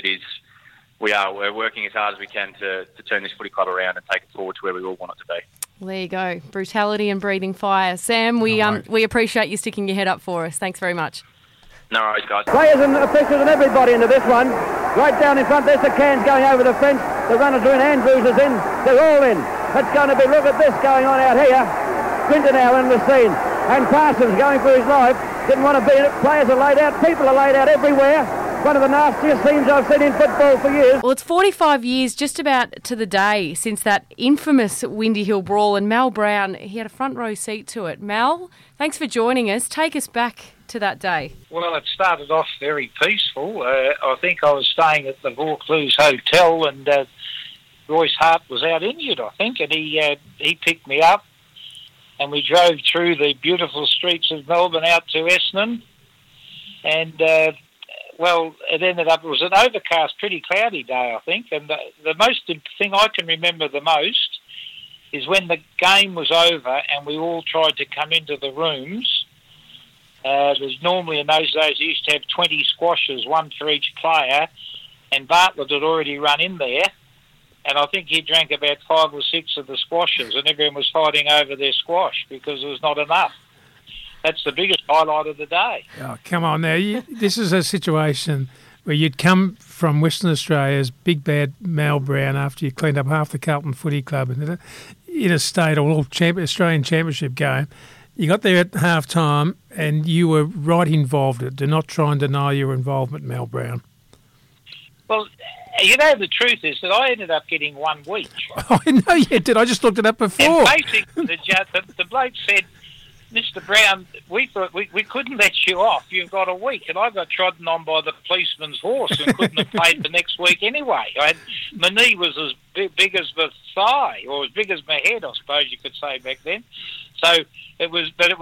[SPEAKER 11] we're working as hard as we can to turn this footy club around and take it forward to where we all want it to be.
[SPEAKER 7] Well, there you go. Brutality and breathing fire. Sam, we appreciate you sticking your head up for us. Thanks very much.
[SPEAKER 11] No worries, guys.
[SPEAKER 1] Players and officials and everybody into this one. Right down in front, there's the Cairns going over the fence. The runners are in, Andrews is in. They're all in. It's going to be, look at this going on out here. Quinton now in the scene. And Parsons going for his life. Didn't want to be in it. Players are laid out. People are laid out everywhere. One of the nastiest scenes I've seen in football for years.
[SPEAKER 7] Well, it's 45 years, just about to the day, since that infamous Windy Hill brawl, and Mal Brown, he had a front row seat to it. Mal, thanks for joining us. Take us back to that day.
[SPEAKER 12] Well, it started off very peaceful. I think I was staying at the Vaucluse Hotel, and Royce Hart was out injured, I think, and he picked me up, and we drove through the beautiful streets of Melbourne out to Essendon, and well, it ended up, it was an overcast, pretty cloudy day, I think, and the most thing I can remember the most is when the game was over and we all tried to come into the rooms. There's normally in those days, you used to have 20 squashers, one for each player, and Bartlett had already run in there, and I think he drank about 5 or 6 of the squashes, and everyone was fighting over their squash because there was not enough. That's the biggest highlight of the day.
[SPEAKER 9] Oh, come on now. This is a situation where you'd come from Western Australia's big bad Mal Brown after you cleaned up half the Carlton Footy Club in a state or Australian Championship game. You got there at half time and you were right involved in it. Do not try and deny your involvement, Mal Brown.
[SPEAKER 12] Well, you know, the truth is that I ended up getting 1 week.
[SPEAKER 9] I know you did. I just looked it up before.
[SPEAKER 12] And basically, the bloke said, Mr. Brown, we thought we couldn't let you off. You've got a week. And I got trodden on by the policeman's horse and couldn't have played the next week anyway. My knee was as big as the thigh, or as big as my head, I suppose you could say back then. So it was a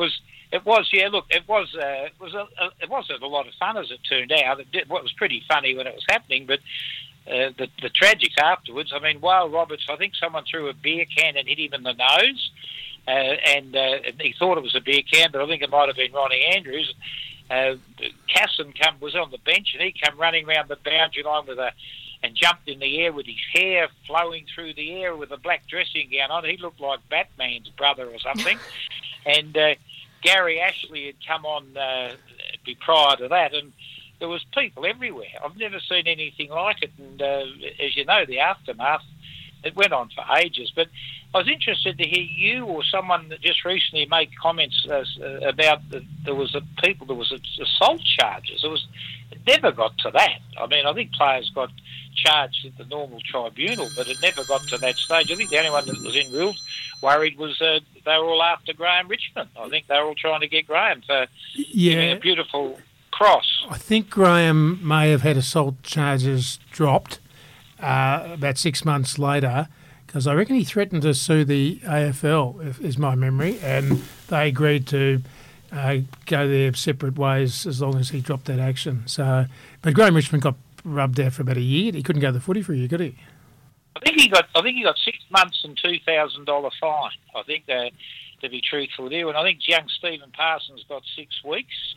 [SPEAKER 12] lot of fun as it turned out. It was pretty funny when it was happening, but the tragics afterwards. I mean, Wale Roberts, I think someone threw a beer can and hit him in the nose, and he thought it was a beer can, but I think it might have been Ronnie Andrews. Casson was on the bench, and he came running around the boundary line and jumped in the air with his hair flowing through the air with a black dressing gown on. He looked like Batman's brother or something. And Gary Ashley had come on prior to that, and there was people everywhere. I've never seen anything like it. And as you know, the aftermath, it went on for ages. But I was interested to hear you or someone that just recently made comments about there was assault charges. It never got to that. I mean, I think players got charged at the normal tribunal, but it never got to that stage. I think the only one that was in real worried was they were all after Graham Richmond. I think they were all trying to get Graham for giving a beautiful cross.
[SPEAKER 9] I think Graham may have had assault charges dropped about 6 months later, because I reckon he threatened to sue the AFL, is my memory, and they agreed to go their separate ways as long as he dropped that action. So, but Graham Richmond got rubbed out for about a year. He couldn't go to the footy for a year, could he?
[SPEAKER 12] I think he got 6 months and $2,000 fine. I think to be truthful there, and I think young Stephen Parsons got 6 weeks.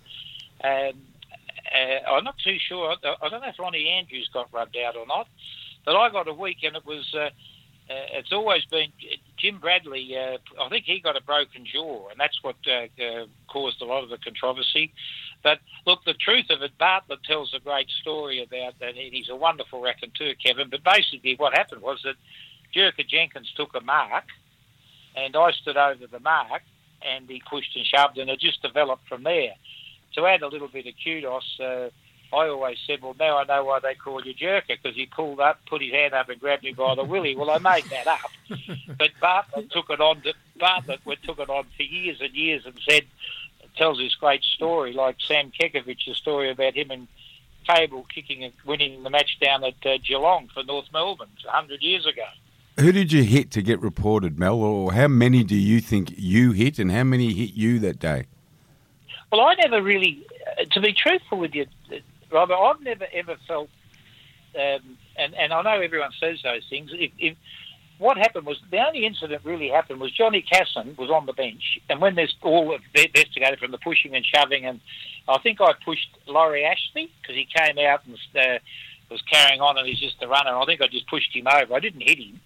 [SPEAKER 12] I'm not too sure. I don't know if Ronnie Andrews got rubbed out or not, but I got a week, and it was. It's always been Jim Bradley. I think he got a broken jaw, and that's what caused a lot of the controversy. But look, the truth of it, Bartlett tells a great story about that. He's a wonderful raconteur, Kevin. But basically, what happened was that Jerker Jenkins took a mark, and I stood over the mark, and he pushed and shoved, and it just developed from there. To add a little bit of kudos, I always said, well, now I know why they call you Jerker, because he pulled up, put his hand up and grabbed me by the willy. Well, I made that up. But Bartlett took it on for years and years and tells this great story, like Sam Kekovich's story about him and Cable kicking and winning the match down at Geelong for North Melbourne 100 years ago.
[SPEAKER 8] Who did you hit to get reported, Mel, or how many do you think you hit, and how many hit you that day?
[SPEAKER 12] Well, I never really, to be truthful with you, Robert, I've never ever felt, and I know everyone says those things. If what happened was, the only incident really happened was Johnny Casson was on the bench, and when there's all investigated from the pushing and shoving, and I think I pushed Laurie Ashley because he came out and was carrying on, and he's just a runner. I think I just pushed him over. I didn't hit him.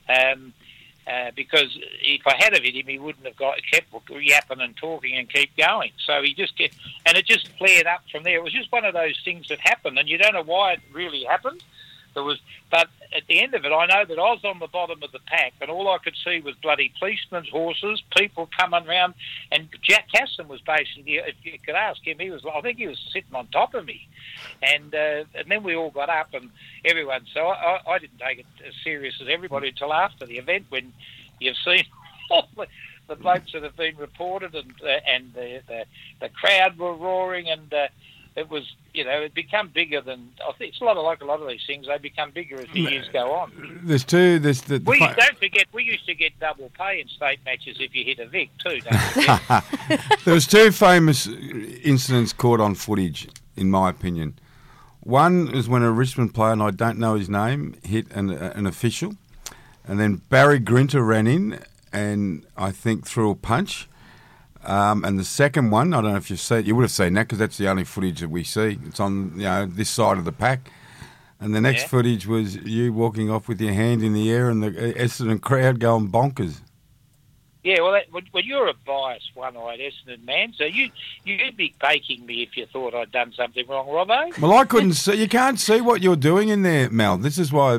[SPEAKER 12] Because if I had hit him, he wouldn't have kept yapping and talking and keep going. So it just flared up from there. It was just one of those things that happened, and you don't know why it really happened. But at the end of it, I know that I was on the bottom of the pack, and all I could see was bloody policemen's horses, people coming round, and Jack Casson was basically, if you could ask him, I think he was sitting on top of me, and then we all got up and everyone. So I didn't take it as serious as everybody until after the event, when you've seen all the blokes that have been reported, and the crowd were roaring, and it was, it become bigger than, I think it's a lot of these things, they become bigger as the years go on.
[SPEAKER 8] Don't
[SPEAKER 12] forget, we used to get double pay in state matches if you hit a Vic too, don't forget.
[SPEAKER 8] There was 2 famous incidents caught on footage, in my opinion. One is when a Richmond player, and I don't know his name, hit an official, and then Barry Grinter ran in and I think threw a punch. And the second one, I don't know if you've seen, you would have seen that because that's the only footage that we see. It's on this side of the pack. And the next footage was you walking off with your hand in the air and the Essendon crowd going bonkers.
[SPEAKER 12] Yeah, well, you're a biased, one-eyed Essendon man, so you'd be baking me if you thought I'd done something wrong, Robbo.
[SPEAKER 8] Well, I couldn't see. You can't see what you're doing in there, Mel. This is why.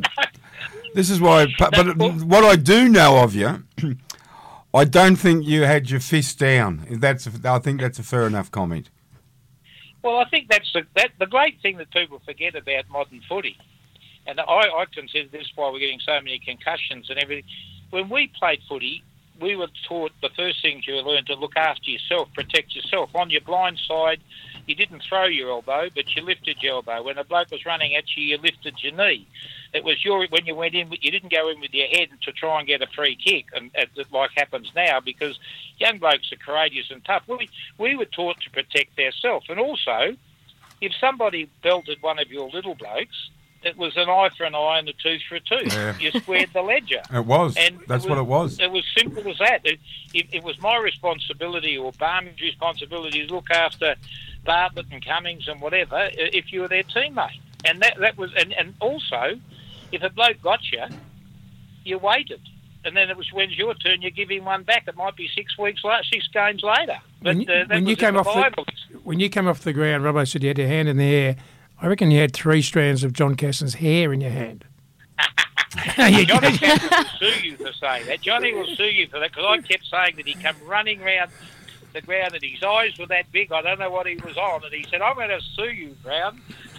[SPEAKER 8] But what I do know of you, I don't think you had your fist down. I think that's a fair enough comment.
[SPEAKER 12] Well, I think that's the great thing that people forget about modern footy, and I consider this why we're getting so many concussions and everything. When we played footy, we were taught the first things you learn to look after yourself, protect yourself. On your blind side, you didn't throw your elbow, but you lifted your elbow. When a bloke was running at you, you lifted your knee. It was when you went in, you didn't go in with your head to try and get a free kick, and like happens now, because young blokes are courageous and tough. We were taught to protect ourselves, and also, if somebody belted one of your little blokes, it was an eye for an eye and a tooth for a tooth.
[SPEAKER 8] Yeah.
[SPEAKER 12] You squared the ledger.
[SPEAKER 8] It was.
[SPEAKER 12] And
[SPEAKER 8] That's what it was.
[SPEAKER 12] It was simple as that. It was my responsibility or Barney's responsibility to look after Bartlett and Cummings and whatever if you were their teammate. And that was, and also, if a bloke got you, you waited. And then it was when's your turn, you give him one back. It might be 6 games later. But when you came
[SPEAKER 9] off the ground, Robbo said you had your hand in the air. I reckon you had 3 strands of John Cassin's hair in your hand.
[SPEAKER 12] Johnny Cassin will sue you for saying that. Johnny will sue you for that, because I kept saying that he come running round the ground and his eyes were that big. I don't know what he was on. And he said, I'm going to sue you, Brown.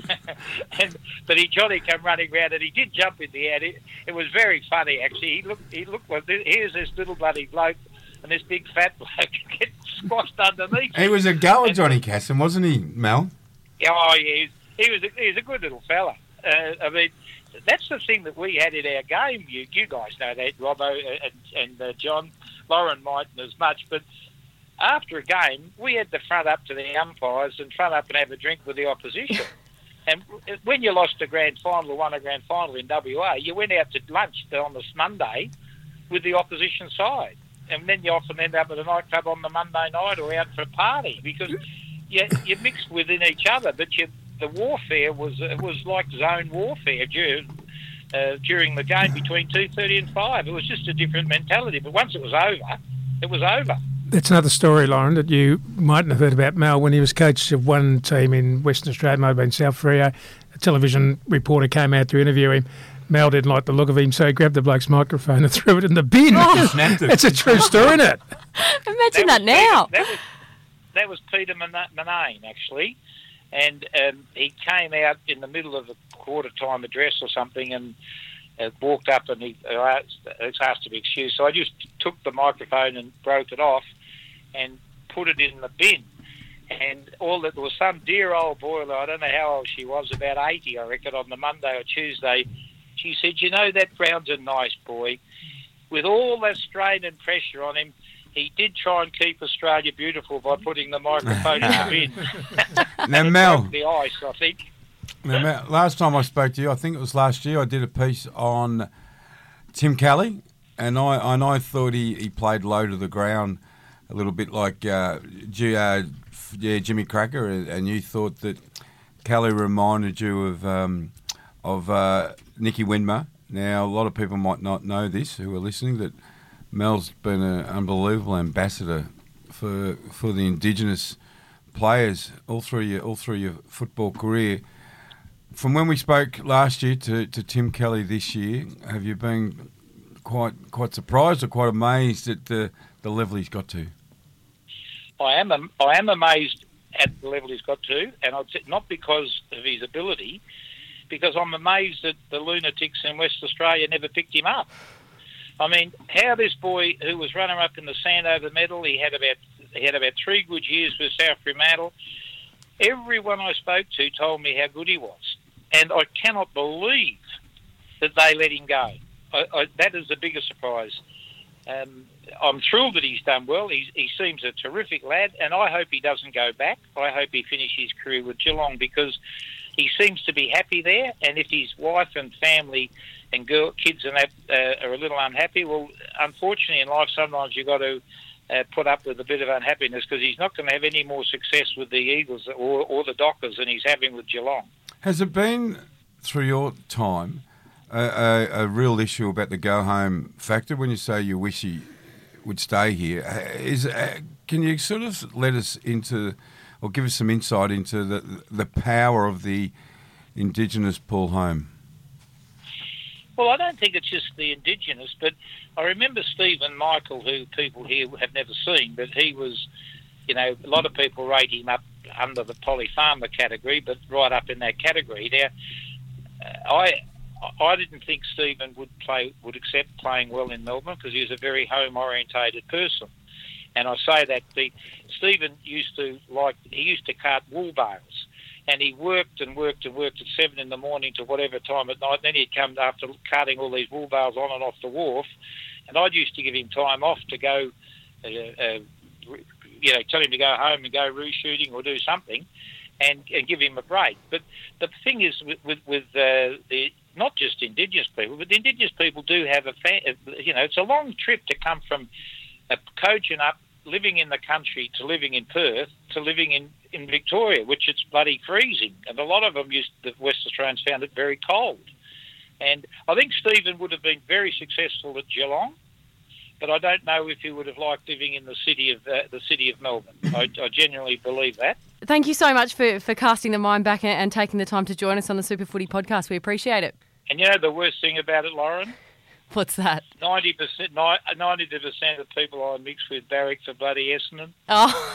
[SPEAKER 12] But Johnny came running round and he did jump in the air. It was very funny, actually. He looked well, here's this little bloody bloke and this big fat bloke getting squashed underneath.
[SPEAKER 8] He was a goer, Johnny Cassin, wasn't he, Mel?
[SPEAKER 12] Oh, yeah. He was a good little fella. I mean, that's the thing that we had in our game. You guys know that, Robbo and John. Lauren mightn't as much, but after a game, we had to front up to the umpires and front up and have a drink with the opposition. And when you lost a grand final or won a grand final in WA, you went out to lunch on this Monday with the opposition side. And then you often end up at a nightclub on the Monday night or out for a party, because you mixed within each other, but the warfare was like zone warfare during the game between 2:30 and 5. It was just a different mentality. But once it was over, it was over.
[SPEAKER 9] That's another story, Lauren, that you mightn't have heard about Mel. When he was coach of one team in Western Australia, might have been South Freo, a television reporter came out to interview him. Mel didn't like the look of him, so he grabbed the bloke's microphone and threw it in the bin. That's a true story, isn't it?
[SPEAKER 7] Imagine that now.
[SPEAKER 12] That was Peter Manane, actually. And he came out in the middle of a quarter-time address or something and walked up and he asked to be excused. So I just took the microphone and broke it off and put it in the bin. And there was some dear old boiler, I don't know how old she was, about 80, I reckon, on the Monday or Tuesday. She said, you know, that Brown's a nice boy. With all that strain and pressure on him, he did try and keep Australia beautiful by putting the microphone in the bin.
[SPEAKER 8] Now, Mel,
[SPEAKER 12] the ice, I think.
[SPEAKER 8] Now, Mel, last time I spoke to you, I think it was last year, I did a piece on Tim Kelly, and I thought he played low to the ground a little bit like Jimmy Cracker, and you thought that Kelly reminded you of Nicky Winmar. Now, a lot of people might not know this who are listening, that Mel's been an unbelievable ambassador for the Indigenous players all through your football career. From when we spoke last year to Tim Kelly this year, have you been quite surprised or quite amazed at the level he's got to?
[SPEAKER 12] I am amazed at the level he's got to, and I'd say not because of his ability, because I'm amazed that the lunatics in West Australia never picked him up. I mean, how this boy who was runner-up in the Sandover medal, he had about 3 good years with South Fremantle. Everyone I spoke to told me how good he was, and I cannot believe that they let him go. That is the biggest surprise. I'm thrilled that he's done well. He seems a terrific lad, and I hope he doesn't go back. I hope he finishes his career with Geelong, because he seems to be happy there, and if his wife and family and kids and that are a little unhappy, well, unfortunately in life sometimes you've got to put up with a bit of unhappiness, because he's not going to have any more success with the Eagles or the Dockers than he's having with Geelong.
[SPEAKER 8] Has it been through your time, a real issue about the go-home factor when you say you wish he would stay here. Can you sort of let us into, or give us some insight into the power of the Indigenous pull home?
[SPEAKER 12] Well, I don't think it's just the Indigenous, but I remember Stephen Michael, who people here have never seen, but he was, a lot of people rate him up under the polypharma category, but right up in that category. Now, I didn't think Stephen would accept playing well in Melbourne because he was a very home-orientated person. And I say that Stephen used to cart wool bales. And he worked and worked and worked at 7 in the morning to whatever time at night. And then he'd come after carting all these wool bales on and off the wharf. And I'd used to give him time off to go, tell him to go home and go roo shooting or do something, and give him a break. But the thing is, with the not just Indigenous people, but the Indigenous people do have it's a long trip to come from Cogent up, living in the country, to living in Perth, to living in Victoria, which it's bloody freezing. And a lot of them the West Australians found it very cold. And I think Stephen would have been very successful at Geelong, but I don't know if he would have liked living in the city of Melbourne. I genuinely believe that.
[SPEAKER 7] Thank you so much for casting the mind back and taking the time to join us on the Super Footy podcast. We appreciate it.
[SPEAKER 12] And the worst thing about it, Lauren?
[SPEAKER 7] What's that?
[SPEAKER 12] 90% of people I mix with barrack for bloody Essendon.
[SPEAKER 7] Oh.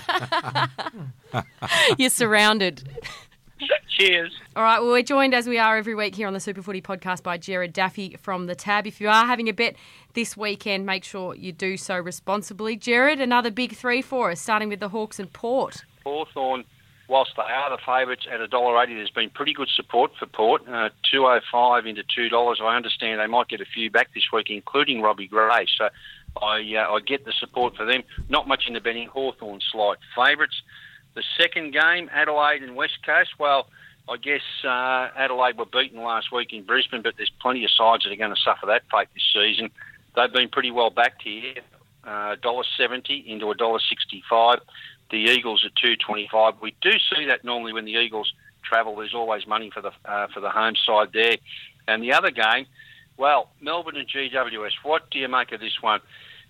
[SPEAKER 7] You're surrounded.
[SPEAKER 12] Cheers.
[SPEAKER 7] All right, well, we're joined as we are every week here on the Super Footy podcast by Gerard Daffy from The Tab. If you are having a bet this weekend, make sure you do so responsibly. Gerard, another big three for us, starting with the Hawks and Port.
[SPEAKER 13] Hawthorn, whilst they are the favourites at $1.80, there's been pretty good support for Port, $2.05 into $2. I understand they might get a few back this week, including Robbie Gray. So I get the support for them. Not much in the betting. Hawthorn slight favourites. The second game, Adelaide and West Coast. Well, I guess Adelaide were beaten last week in Brisbane, but there's plenty of sides that are going to suffer that fate this season. They've been pretty well backed here. $1.70 into $1.65. The Eagles at $2.25. We do see that normally when the Eagles travel. There's always money for the home side there. And the other game, well, Melbourne and GWS. What do you make of this one?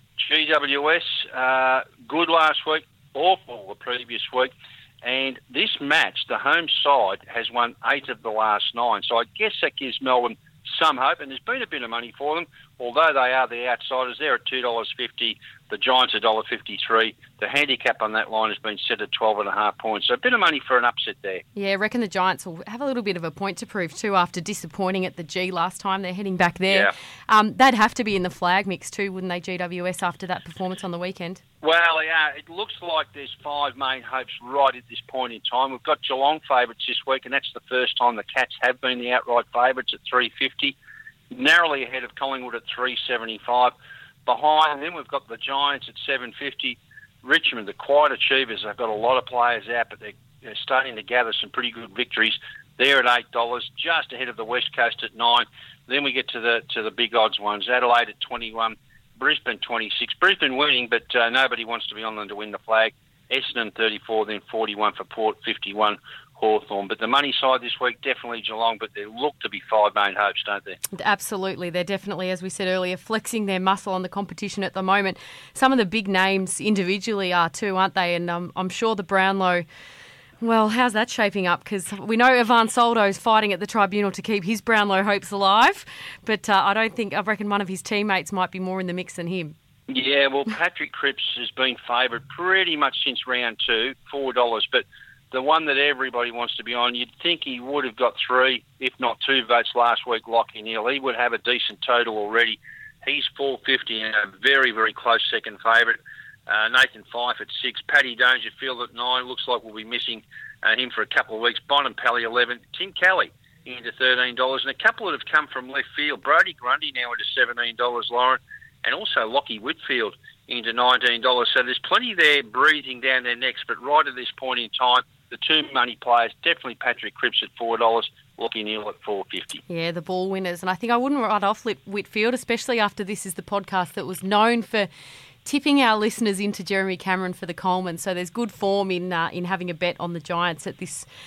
[SPEAKER 13] GWS, good last week, awful the previous week. And this match, the home side has won 8 of the last 9. So I guess that gives Melbourne some hope. And there's been a bit of money for them, although they are the outsiders. They're at $2.50. The Giants are $1.53. The handicap on that line has been set at 12.5 points. So a bit of money for an upset there.
[SPEAKER 7] Yeah, I reckon the Giants will have a little bit of a point to prove too after disappointing at the G last time. They're heading back there. Yeah. They'd have to be in the flag mix too, wouldn't they, GWS, after that performance on the weekend?
[SPEAKER 13] Well, yeah, it looks like there's 5 main hopes right at this point in time. We've got Geelong favourites this week, and that's the first time the Cats have been the outright favourites at $3.50. Narrowly ahead of Collingwood at $3.75. Behind them, we've got the Giants at $7.50. Richmond, the quiet achievers, they've got a lot of players out, but they're starting to gather some pretty good victories. They're at $8, just ahead of the West Coast at $9. Then we get to the big odds ones. Adelaide at 21, Brisbane 26. Brisbane winning, but nobody wants to be on them to win the flag. Essendon 34, then 41 for Port, 51 Hawthorn. But the money side this week, definitely Geelong, but there look to be 5 main hopes, don't there?
[SPEAKER 7] Absolutely. They're definitely, as we said earlier, flexing their muscle on the competition at the moment. Some of the big names individually are too, aren't they? And I'm sure the Brownlow, well, how's that shaping up? Because we know Ivan Soldo's fighting at the tribunal to keep his Brownlow hopes alive, but I reckon one of his teammates might be more in the mix than him.
[SPEAKER 13] Yeah, well, Patrick Cripps has been favoured pretty much since round 2, $4, but the one that everybody wants to be on, you'd think he would have got 3, if not 2 votes last week, Lachie Neale. He would have a decent total already. He's $4.50 and a very, very close second favourite. Nathan Fyfe at 6. Paddy Dangerfield at 9. Looks like we'll be missing him for a couple of weeks. Bontempelli 11. Tim Kelly into $13. And a couple that have come from left field. Brodie Grundy now into $17, Lauren. And also Lockie Whitfield into $19. So there's plenty there breathing down their necks. But right at this point in time, the 2 money players, definitely Patrick Cripps at $4, Lachie Neale at $4.50.
[SPEAKER 7] Yeah, the ball winners. And I think I wouldn't write off Whitfield, especially after this is the podcast that was known for tipping our listeners into Jeremy Cameron for the Coleman. So there's good form in having a bet on the Giants at this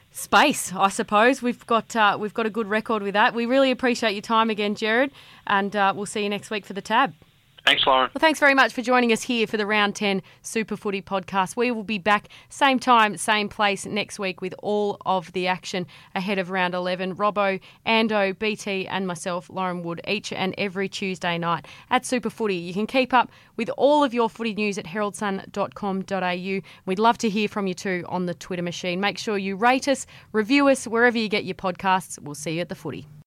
[SPEAKER 7] space, I suppose. We've got a good record with that. We really appreciate your time again, Jared, and we'll see you next week for the tab.
[SPEAKER 13] Thanks, Lauren.
[SPEAKER 7] Well, thanks very much for joining us here for the Round 10 Super Footy podcast. We will be back same time, same place next week with all of the action ahead of Round 11. Robbo, Ando, BT and myself, Lauren Wood, each and every Tuesday night at Super Footy. You can keep up with all of your footy news at heraldsun.com.au. We'd love to hear from you too on the Twitter machine. Make sure you rate us, review us wherever you get your podcasts. We'll see you at the footy.